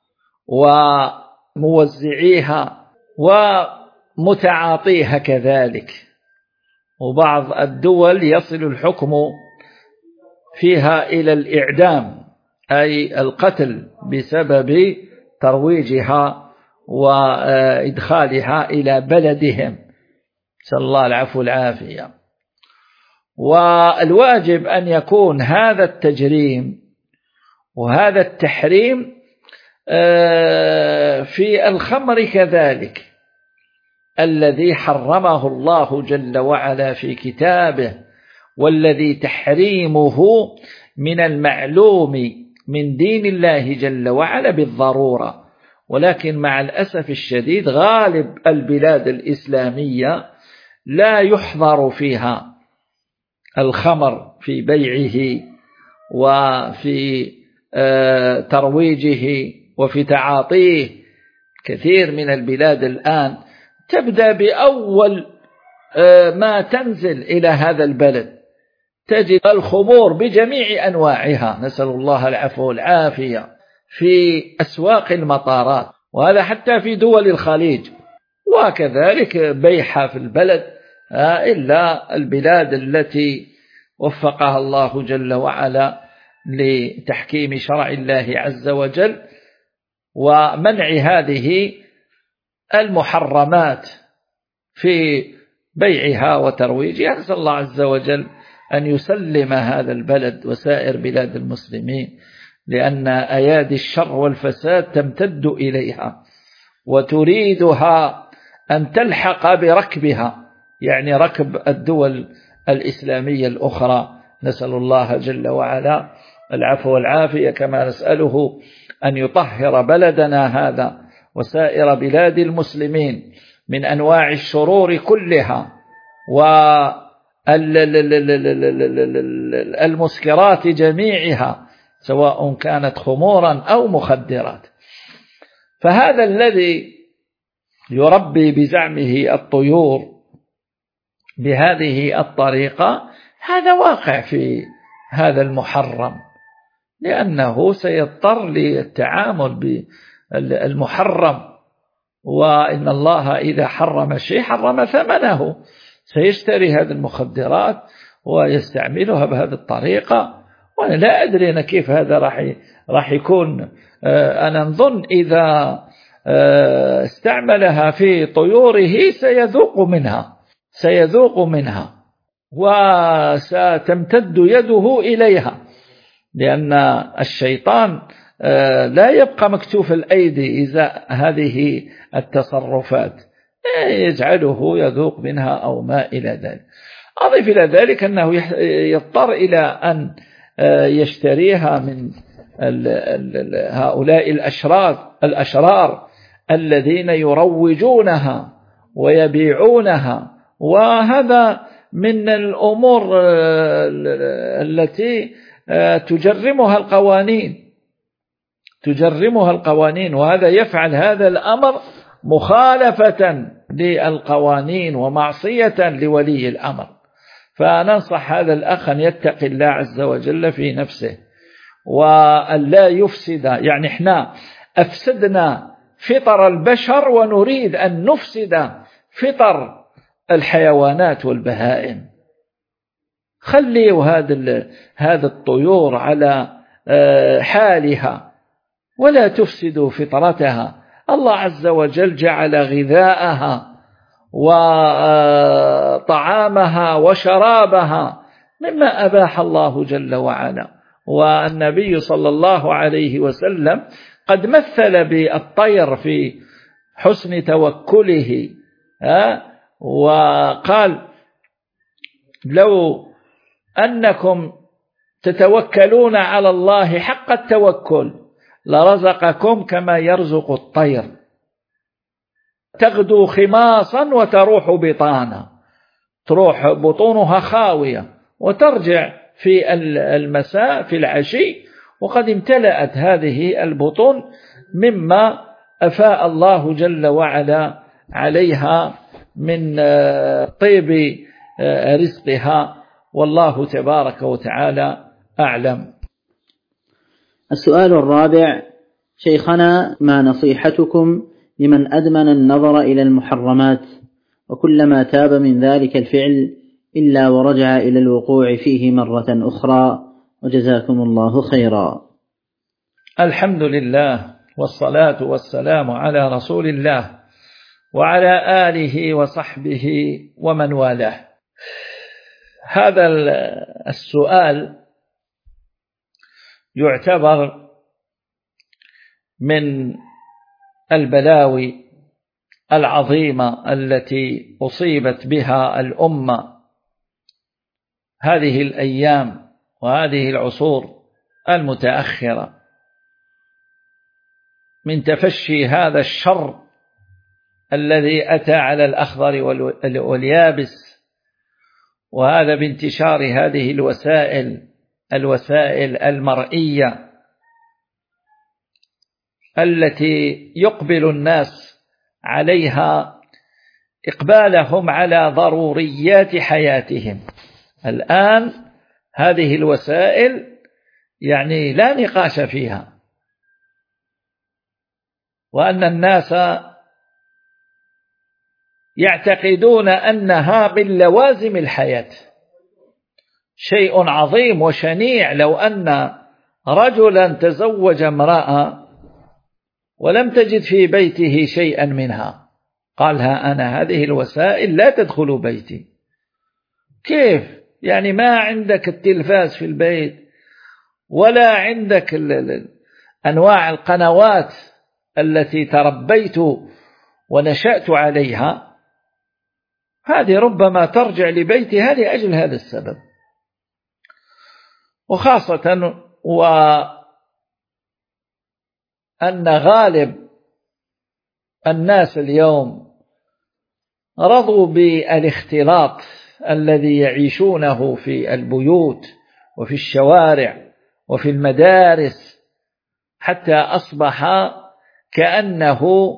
S3: وموزعيها ومتعاطيها كذلك. وبعض الدول يصل الحكم فيها إلى الإعدام، أي القتل، بسبب ترويجها وإدخالها إلى بلدهم، نسأل الله العفو والعافية. والواجب أن يكون هذا التجريم وهذا التحريم في الخمر كذلك، الذي حرمه الله جل وعلا في كتابه، والذي تحريمه من المعلوم من دين الله جل وعلا بالضرورة. ولكن مع الأسف الشديد غالب البلاد الإسلامية لا يحظر فيها الخمر في بيعه وفي ترويجه وفي تعاطيه. كثير من البلاد الآن تبدأ بأول ما تنزل إلى هذا البلد تجد الخمور بجميع أنواعها، نسأل الله العفو والعافية، في أسواق المطارات، وهذا حتى في دول الخليج، وكذلك بيعها في البلد، إلا البلاد التي وفقها الله جل وعلا لتحكيم شرع الله عز وجل ومنع هذه المحرمات في بيعها وترويجها. نسأل الله عز وجل أن يسلم هذا البلد وسائر بلاد المسلمين، لأن أيادي الشر والفساد تمتد إليها وتريدها أن تلحق بركبها، يعني ركب الدول الإسلامية الأخرى. نسأل الله جل وعلا العفو والعافية، كما نسأله أن يطهر بلدنا هذا وسائر بلاد المسلمين من أنواع الشرور كلها والمسكرات جميعها، سواء كانت خمورا أو مخدرات. فهذا الذي يربي بزعمه الطيور بهذه الطريقة هذا واقع في هذا المحرم، لأنه سيضطر للتعامل بالمحرم، وإن الله إذا حرم شيء حرم ثمنه، سيشتري هذه المخدرات ويستعملها بهذه الطريقة. وأنا لا أدري أنا كيف هذا راح راح يكون. أنا نظن إذا استعملها في طيوره سيذوق منها سيذوق منها وستمتد يده إليها، لأن الشيطان لا يبقى مكتوف الأيدي إذا هذه التصرفات، يجعله يذوق منها أو ما إلى ذلك. أضيف إلى ذلك أنه يضطر إلى أن يشتريها من هؤلاء الأشرار الأشرار الذين يروجونها ويبيعونها، وهذا من الأمور التي تجرمها القوانين تجرمها القوانين وهذا يفعل هذا الأمر مخالفة للقوانين ومعصية لولي الأمر. فننصح هذا الأخ أن يتقي الله عز وجل في نفسه وأن لا يفسد، يعني احنا أفسدنا فطر البشر ونريد أن نفسد فطر الحيوانات والبهائم. خليوا هذا هذا الطيور على حالها ولا تفسدوا فطرتها. الله عز وجل جعل غذاءها وطعامها وشرابها مما أباح الله جل وعلا، والنبي صلى الله عليه وسلم قد مثل بالطير في حسن توكله، وقال لو أنكم تتوكلون على الله حق التوكل لرزقكم كما يرزق الطير، تغدو خماصا وتروح بطانا، تروح بطونها خاوية وترجع في المساء في العشي وقد امتلأت هذه البطون مما أفاء الله جل وعلا عليها من طيب رزقها، والله تبارك وتعالى أعلم.
S2: السؤال الرابع: شيخنا، ما نصيحتكم لمن أدمن النظر إلى المحرمات وكلما تاب من ذلك الفعل إلا ورجع إلى الوقوع فيه مرة أخرى، وجزاكم الله خيرا؟
S3: الحمد لله والصلاة والسلام على رسول الله وعلى آله وصحبه ومن والاه. هذا السؤال يعتبر من البلاوي العظيمة التي أصيبت بها الأمة هذه الأيام وهذه العصور المتأخرة، من تفشي هذا الشر الذي أتى على الأخضر واليابس، وهذا بانتشار هذه الوسائل الوسائل المرئية التي يقبل الناس عليها إقبالهم على ضروريات حياتهم. الآن هذه الوسائل يعني لا نقاش فيها، وأن الناس يعتقدون أنها من لوازم الحياة. شيء عظيم وشنيع لو أن رجلا تزوج امرأة ولم تجد في بيته شيئا منها، قالها أنا هذه الوسائل لا تدخل بيتي. كيف يعني؟ ما عندك التلفاز في البيت ولا عندك أنواع القنوات التي تربيت ونشأت عليها، هذه ربما ترجع لبيتها لأجل هذا السبب. وخاصة وأن غالب الناس اليوم رضوا بالاختلاط الذي يعيشونه في البيوت وفي الشوارع وفي المدارس، حتى أصبح كأنه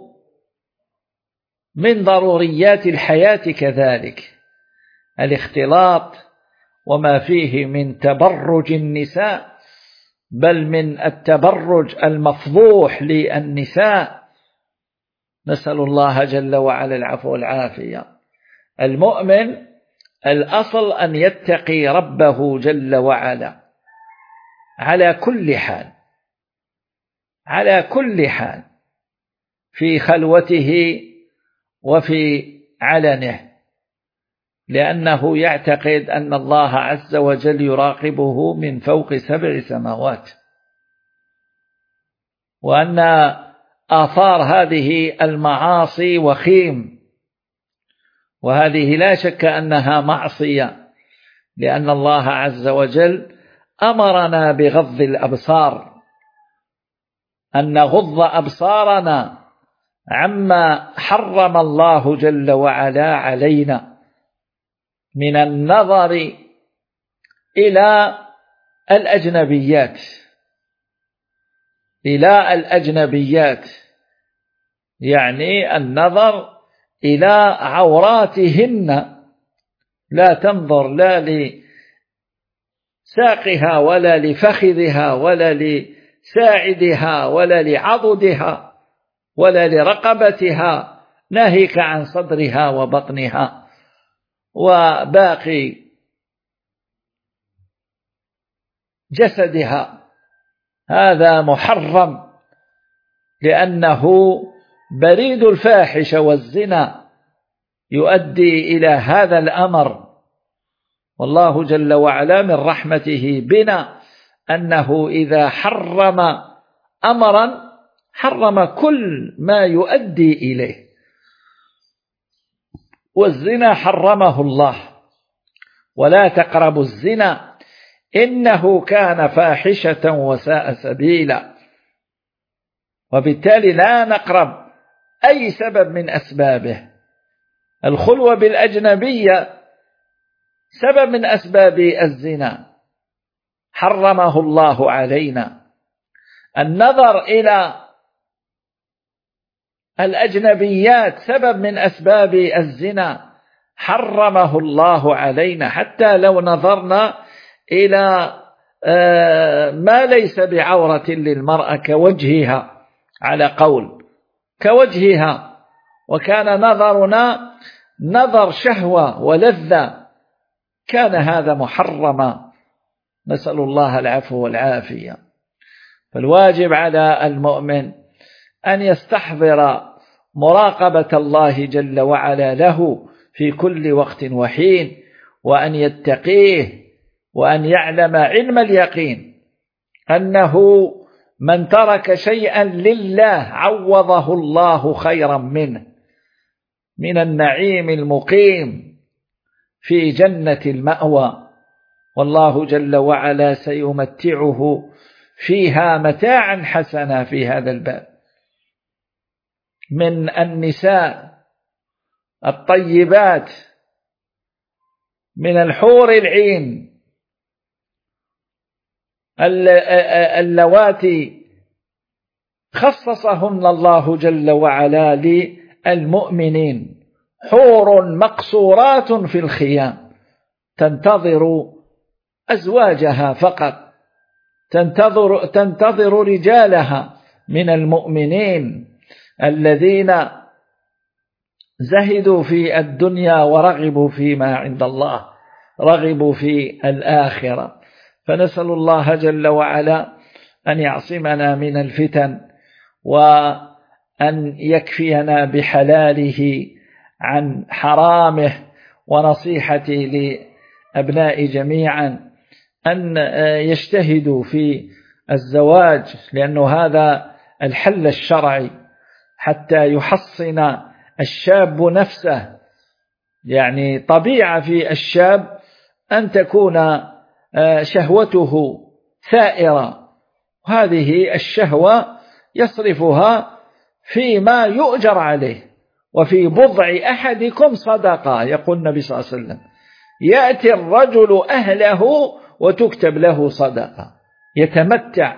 S3: من ضروريات الحياة كذلك الاختلاط، وما فيه من تبرج النساء، بل من التبرج المفضوح للنساء. نسأل الله جل وعلا العفو والعافية. المؤمن الأصل أن يتقي ربه جل وعلا على كل حال، على كل حال، في خلوته وفي علنه، لأنه يعتقد أن الله عز وجل يراقبه من فوق سبع سماوات، وأن آثار هذه المعاصي وخيم، وهذه لا شك أنها معصية، لأن الله عز وجل أمرنا بغض الأبصار، أن نغض أبصارنا عما حرم الله جل وعلا علينا من النظر إلى الأجنبيات، إلى الأجنبيات يعني النظر إلى عوراتهن، لا تنظر لا لساقها ولا لفخذها ولا لساعدها ولا لعضدها ولا لرقبتها، ناهيك عن صدرها وبطنها وباقي جسدها. هذا محرم، لأنه بريد الفاحشة والزنا يؤدي إلى هذا الأمر. والله جل وعلا من رحمته بنا أنه إذا حرم أمرا حرم كل ما يؤدي إليه، والزنا حرمه الله: ولا تقربوا الزنا إنه كان فاحشة وساء سبيلا. وبالتالي لا نقرب أي سبب من أسبابه. الخلوة بالأجنبية سبب من أسباب الزنا حرمه الله علينا. النظر إلى الأجنبيات سبب من أسباب الزنا حرمه الله علينا، حتى لو نظرنا إلى ما ليس بعورة للمرأة كوجهها، على قول كوجهها، وكان نظرنا نظر شهوة ولذة، كان هذا محرما، نسأل الله العفو والعافية. فالواجب على المؤمن أن يستحضر مراقبة الله جل وعلا له في كل وقت وحين، وأن يتقيه، وأن يعلم علم اليقين أنه من ترك شيئا لله عوضه الله خيرا منه، من النعيم المقيم في جنة المأوى، والله جل وعلا سيمتعه فيها متاعا حسنا. في هذا الباب من النساء الطيبات، من الحور العين اللواتي خصصهن الله جل وعلا للمؤمنين، حور مقصورات في الخيام تنتظر أزواجها فقط، تنتظر, تنتظر رجالها من المؤمنين الذين زهدوا في الدنيا ورغبوا فيما عند الله، رغبوا في الآخرة. فنسأل الله جل وعلا أن يعصمنا من الفتن، وأن يكفينا بحلاله عن حرامه. ونصيحتي لأبناء جميعا أن يجتهدوا في الزواج، لأنه هذا الحل الشرعي حتى يحصن الشاب نفسه. يعني طبيعة في الشاب أن تكون شهوته ثائرة، هذه الشهوة يصرفها فيما يؤجر عليه، وفي بضع أحدكم صدقة. يقول النبي صلى الله عليه وسلم: يأتي الرجل أهله وتكتب له صدقة، يتمتع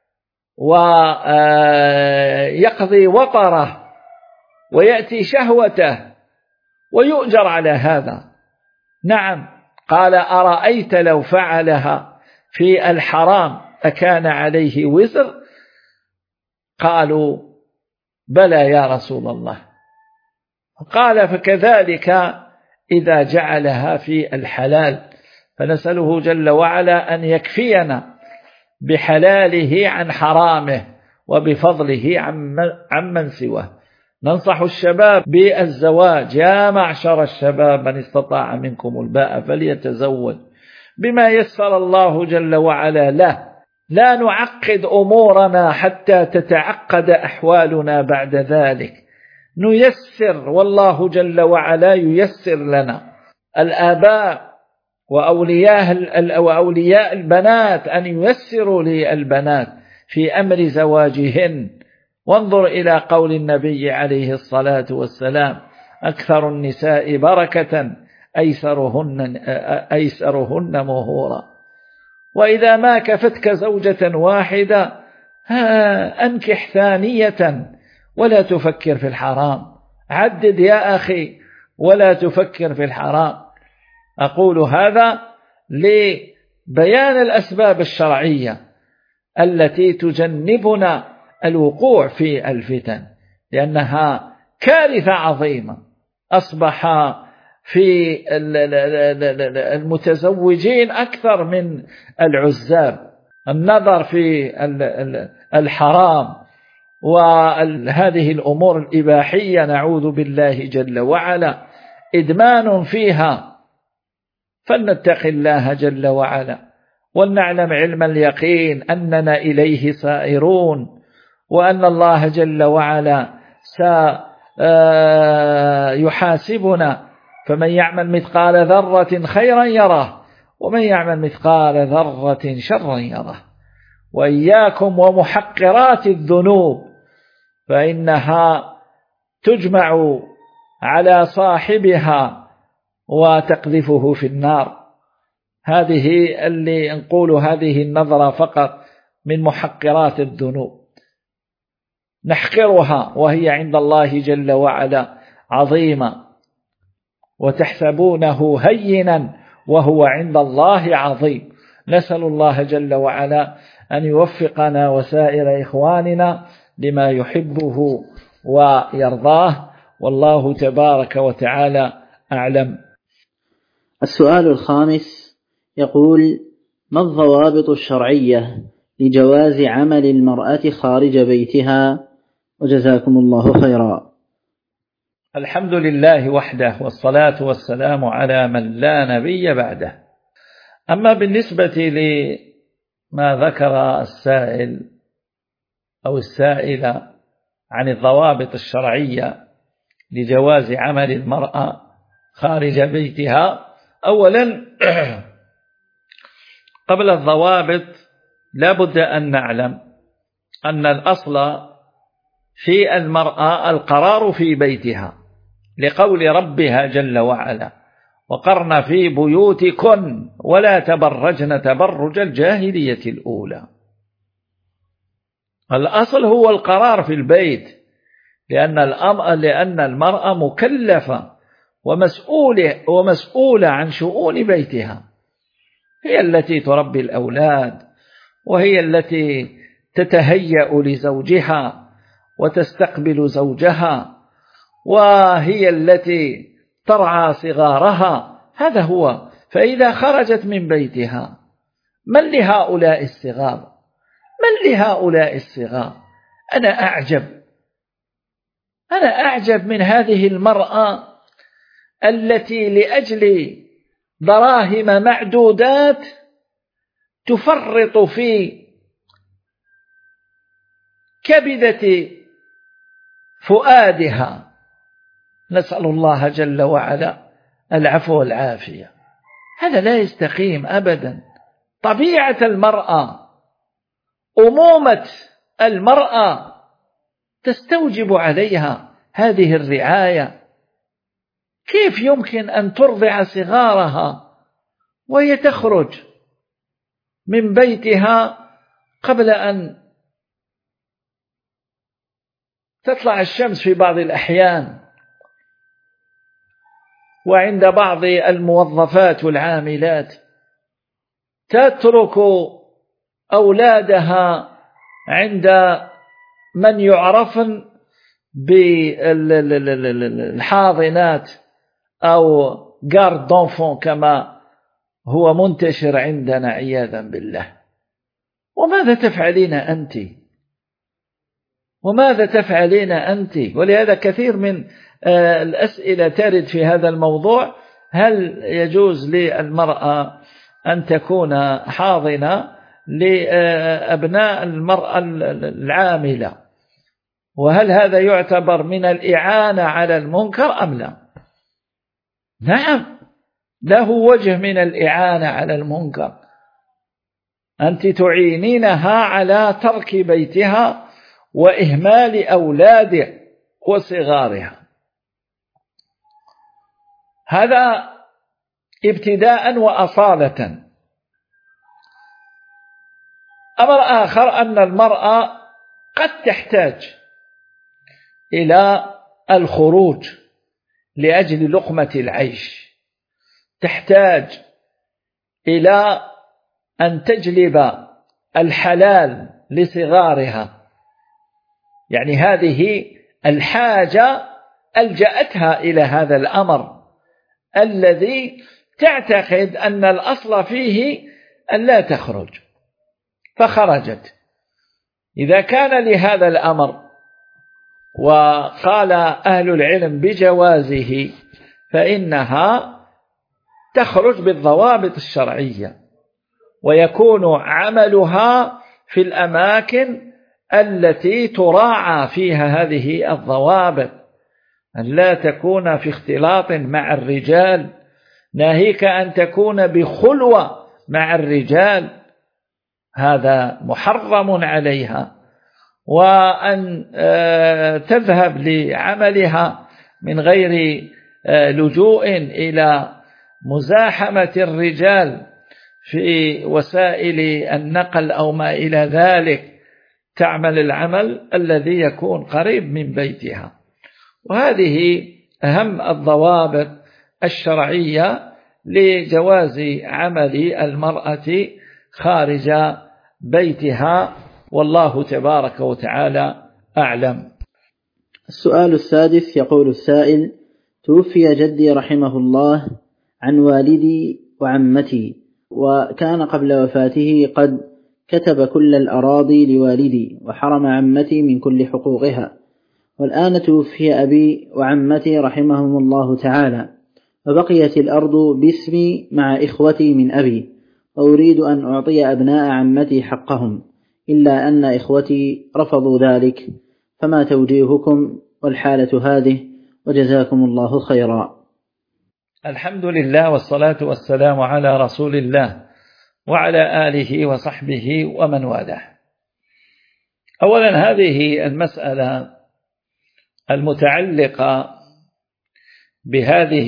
S3: ويقضي وطره ويأتي شهوته ويؤجر على هذا. نعم. قال: أرأيت لو فعلها في الحرام أكان عليه وزر؟ قالوا: بلى يا رسول الله. قال: فكذلك إذا جعلها في الحلال. فنسأله جل وعلا أن يكفينا بحلاله عن حرامه وبفضله عمن سواه. ننصح الشباب بالزواج: يا معشر الشباب من استطاع منكم الباء فليتزوج بما يسر الله جل وعلا له. لا نعقد أمورنا حتى تتعقد أحوالنا بعد ذلك، نيسر والله جل وعلا ييسر لنا. الآباء وأولياء, وأولياء البنات أن ييسروا للبنات في أمر زواجهن. وانظر إلى قول النبي عليه الصلاة والسلام: أكثر النساء بركة أيسرهن, أيسرهن مهورا. وإذا ما كفتك زوجة واحدة أنكح ثانية ولا تفكر في الحرام. عدد يا أخي ولا تفكر في الحرام. أقول هذا لبيان الأسباب الشرعية التي تجنبنا الوقوع في الفتن، لأنها كارثة عظيمة. أصبح في المتزوجين أكثر من العزاب. النظر في الحرام وهذه الأمور الإباحية نعوذ بالله جل وعلا إدمان فيها. فلنتق الله جل وعلا ولنعلم علم اليقين أننا إليه سائرون، وأن الله جل وعلا سيحاسبنا. فمن يعمل مثقال ذرة خيرا يره، ومن يعمل مثقال ذرة شرا يره. وإياكم ومحقرات الذنوب، فإنها تجمع على صاحبها وتقذفه في النار. هذه اللي نقول هذه النظرة فقط من محقرات الذنوب، نحقرها وهي عند الله جل وعلا عظيمة، وتحسبونه هينا وهو عند الله عظيم. نسأل الله جل وعلا أن يوفقنا وسائر إخواننا لما يحبه ويرضاه، والله تبارك وتعالى أعلم.
S2: السؤال الخامس يقول: ما الضوابط الشرعية لجواز عمل المرأة خارج بيتها؟ وجزاكم الله خيرا.
S3: الحمد لله وحده، والصلاة والسلام على من لا نبي بعده. أما بالنسبة لما ذكر السائل أو السائلة عن الضوابط الشرعية لجواز عمل المرأة خارج بيتها، أولا قبل الضوابط لا بد أن نعلم أن الأصل في المرأة القرار في بيتها، لقول ربها جل وعلا: وقرن في بيوتكن ولا تبرجن تبرج الجاهلية الأولى. الأصل هو القرار في البيت، لأن الأمر لأن المرأة مكلفة ومسؤولة ومسؤولة عن شؤون بيتها. هي التي تربي الأولاد، وهي التي تتهيأ لزوجها وتستقبل زوجها، وهي التي ترعى صغارها. هذا هو. فإذا خرجت من بيتها، من لهؤلاء الصغار؟ من لهؤلاء الصغار؟ أنا أعجب أنا أعجب من هذه المرأة التي لأجل دراهم معدودات تفرط في كبدة فؤادها. نسأل الله جل وعلا العفو والعافية. هذا لا يستقيم أبدا. طبيعة المرأة، أمومة المرأة تستوجب عليها هذه الرعاية. كيف يمكن أن ترضع صغارها وهي تخرج من بيتها قبل أن تطلع الشمس في بعض الأحيان، وعند بعض الموظفات والعاملات تترك أولادها عند من يعرفن بالحاضنات أو غارد دونفون كما هو منتشر عندنا عياذا بالله. وماذا تفعلين أنت؟ وماذا تفعلين أنت؟ ولهذا كثير من الأسئلة ترد في هذا الموضوع: هل يجوز للمرأة أن تكون حاضنة لأبناء المرأة العاملة؟ وهل هذا يعتبر من الإعانة على المنكر أم لا؟ نعم، له وجه من الإعانة على المنكر. أنت تعينينها على ترك بيتها وإهمال أولادها وصغارها. هذا ابتداء وأصالة. أمر آخر أن المرأة قد تحتاج إلى الخروج لأجل لقمة العيش، تحتاج إلى أن تجلب الحلال لصغارها، يعني هذه الحاجة ألجأتها إلى هذا الأمر الذي تعتقد أن الأصل فيه أن لا تخرج، فخرجت. إذا كان لهذا الأمر وقال أهل العلم بجوازه فإنها تخرج بالضوابط الشرعية، ويكون عملها في الأماكن التي تراعى فيها هذه الضوابط، أن لا تكون في اختلاط مع الرجال، ناهيك أن تكون بخلوة مع الرجال، هذا محرم عليها، وأن تذهب لعملها من غير لجوء إلى مزاحمة الرجال في وسائل النقل أو ما إلى ذلك، تعمل العمل الذي يكون قريب من بيتها. وهذه أهم الضوابط الشرعية لجواز عمل المرأة خارج بيتها، والله تبارك وتعالى أعلم.
S2: السؤال السادس، يقول السائل: توفي جدي رحمه الله عن والدي وعمتي، وكان قبل وفاته قد كتب كل الأراضي لوالدي وحرم عمتي من كل حقوقها، والآن توفي أبي وعمتي رحمهم الله تعالى، وبقيت الأرض باسمي مع إخوتي من أبي، وأريد أن أعطي أبناء عمتي حقهم، إلا أن إخوتي رفضوا ذلك، فما توجيهكم والحالة هذه؟ وجزاكم الله خيرا.
S3: الحمد لله والصلاة والسلام على رسول الله وعلى آله وصحبه ومن والاه. أولا، هذه المسألة المتعلقة بهذه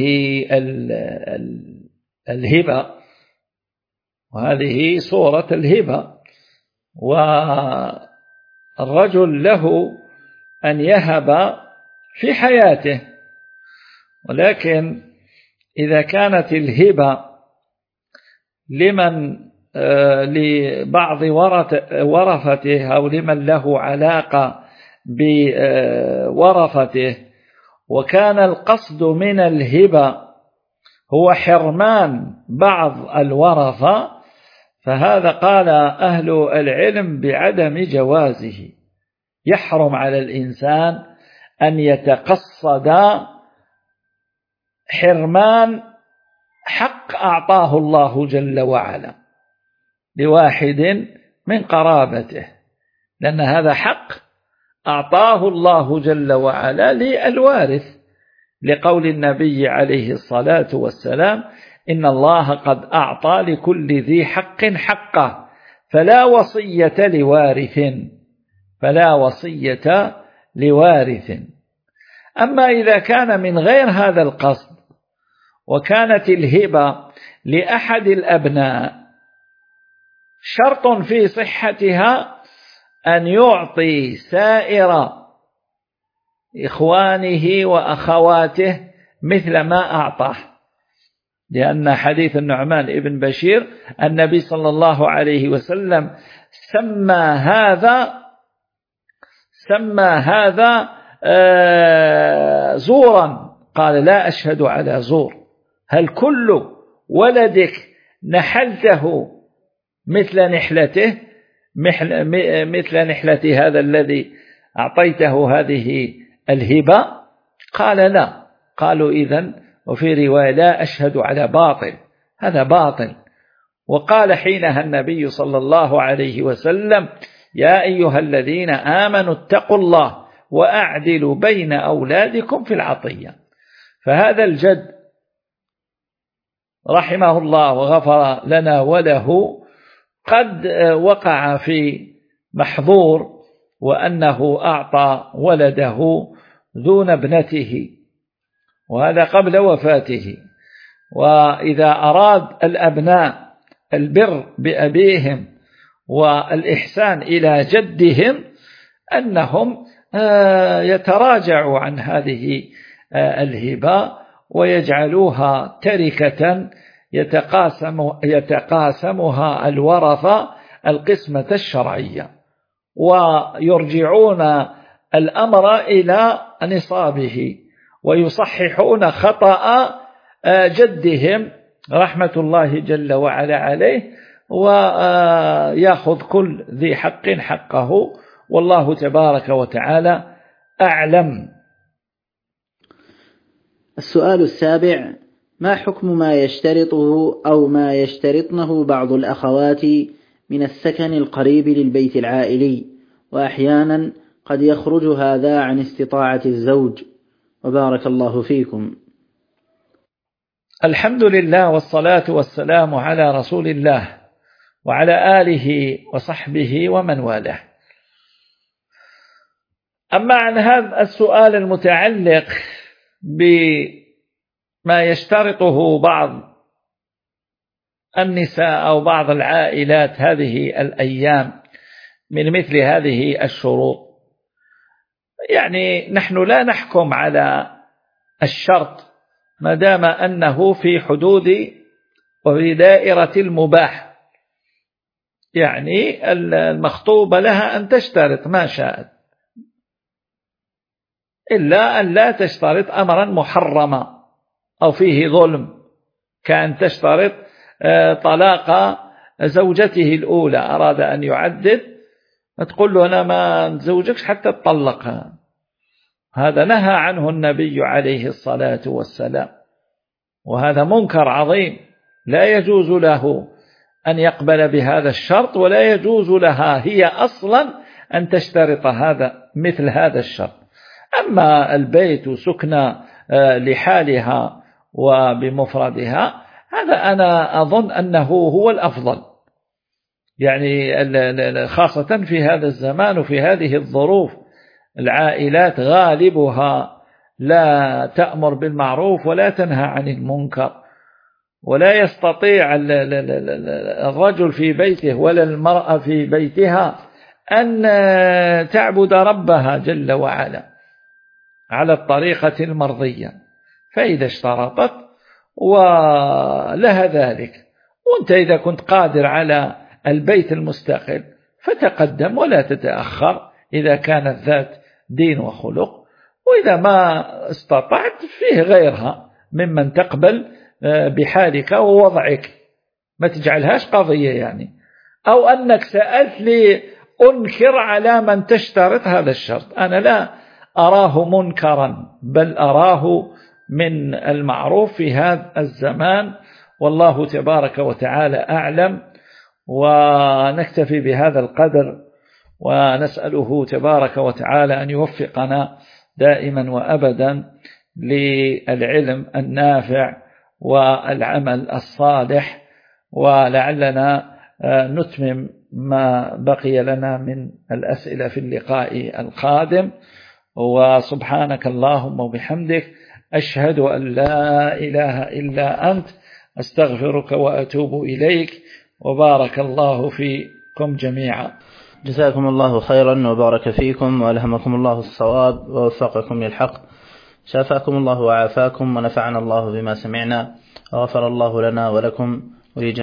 S3: الهبة، وهذه صورة الهبة، والرجل له أن يهب في حياته، ولكن إذا كانت الهبة لمن لبعض ورثته أو لمن له علاقة بورثته، وكان القصد من الهبة هو حرمان بعض الورثة، فهذا قال أهل العلم بعدم جوازه. يحرم على الإنسان أن يتقصد حرمان حق أعطاه الله جل وعلا لواحد من قرابته، لأن هذا حق أعطاه الله جل وعلا للوارث، لقول النبي عليه الصلاة والسلام: إن الله قد أعطى لكل ذي حق حقه، فلا وصية لوارث فلا وصية لوارث. أما إذا كان من غير هذا القصد وكانت الهبة لأحد الأبناء، شرط في صحتها أن يعطي سائر إخوانه وأخواته مثل ما أعطاه، لأن حديث النعمان ابن بشير النبي صلى الله عليه وسلم سمى هذا سمى هذا زورا، قال لا أشهد على زور. هل كل ولدك نحلته مثل نحلته مثل نحلة هذا الذي أعطيته هذه الهبة؟ قال لا. قالوا إذن، وفي رواية لا أشهد على باطل، هذا باطل. وقال حينها النبي صلى الله عليه وسلم يا أيها الذين آمنوا اتقوا الله وأعدلوا بين أولادكم في العطية. فهذا الجد رحمه الله وغفر لنا وله قد وقع في محظور، وأنه أعطى ولده دون ابنته، وهذا قبل وفاته. وإذا أراد الأبناء البر بأبيهم والإحسان إلى جدهم أنهم يتراجعوا عن هذه الهبة ويجعلوها تركة يتقاسم يتقاسمها الورثة القسمة الشرعية، ويرجعون الأمر إلى نصابه ويصححون خطأ جدهم رحمة الله جل وعلا عليه، ويأخذ كل ذي حق حقه، والله تبارك وتعالى أعلم.
S2: السؤال السابع: ما حكم ما يشترطه أو ما يشترطنه بعض الأخوات من السكن القريب للبيت العائلي، وأحيانا قد يخرج هذا عن استطاعة الزوج، وبارك الله فيكم.
S3: الحمد لله والصلاة والسلام على رسول الله وعلى آله وصحبه ومن والاه. أما عن هذا السؤال المتعلق بما يشترطه بعض النساء أو بعض العائلات هذه الأيام من مثل هذه الشروط، يعني نحن لا نحكم على الشرط ما دام أنه في حدود وفي دائرة المباح، يعني المخطوبة لها أن تشترط ما شاءت، إلا أن لا تشترط أمرا محرما أو فيه ظلم، كأن تشترط طلاق زوجته الأولى، أراد أن يعدد تقول له أنا ما نتزوجكش حتى تطلقها. هذا نهى عنه النبي عليه الصلاة والسلام، وهذا منكر عظيم، لا يجوز له أن يقبل بهذا الشرط، ولا يجوز لها هي أصلا أن تشترط هذا مثل هذا الشرط. أما البيت سكنى لحالها وبمفردها، هذا أنا أظن أنه هو الأفضل، يعني خاصة في هذا الزمان وفي هذه الظروف. العائلات غالبها لا تأمر بالمعروف ولا تنهى عن المنكر، ولا يستطيع الرجل في بيته ولا المرأة في بيتها أن تعبد ربها جل وعلا على الطريقة المرضية. فإذا اشترطت ولها ذلك، وانت إذا كنت قادر على البيت المستقل فتقدم ولا تتأخر إذا كانت ذات دين وخلق، وإذا ما استطعت فيه غيرها ممن تقبل بحالك ووضعك، ما تجعلهاش قضية يعني، أو أنك سألت لي أنكر على من تشترط هذا الشرط. أنا لا أراه منكرا، بل أراه من المعروف في هذا الزمان، والله تبارك وتعالى أعلم. ونكتفي بهذا القدر، ونسأله تبارك وتعالى أن يوفقنا دائما وأبدا للعلم النافع والعمل الصالح، ولعلنا نتمم ما بقي لنا من الأسئلة في اللقاء القادم. وسبحانك اللهم وبحمدك أشهد أن لا إله إلا أنت أستغفرك وأتوب إليك، وبارك الله فيكم جميعا.
S2: جزاكم الله خيرا وبارك فيكم وألهمكم الله الصواب ووفقكم للحق، شافاكم الله وعافاكم ونفعنا الله بما سمعنا وغفر الله لنا ولكم.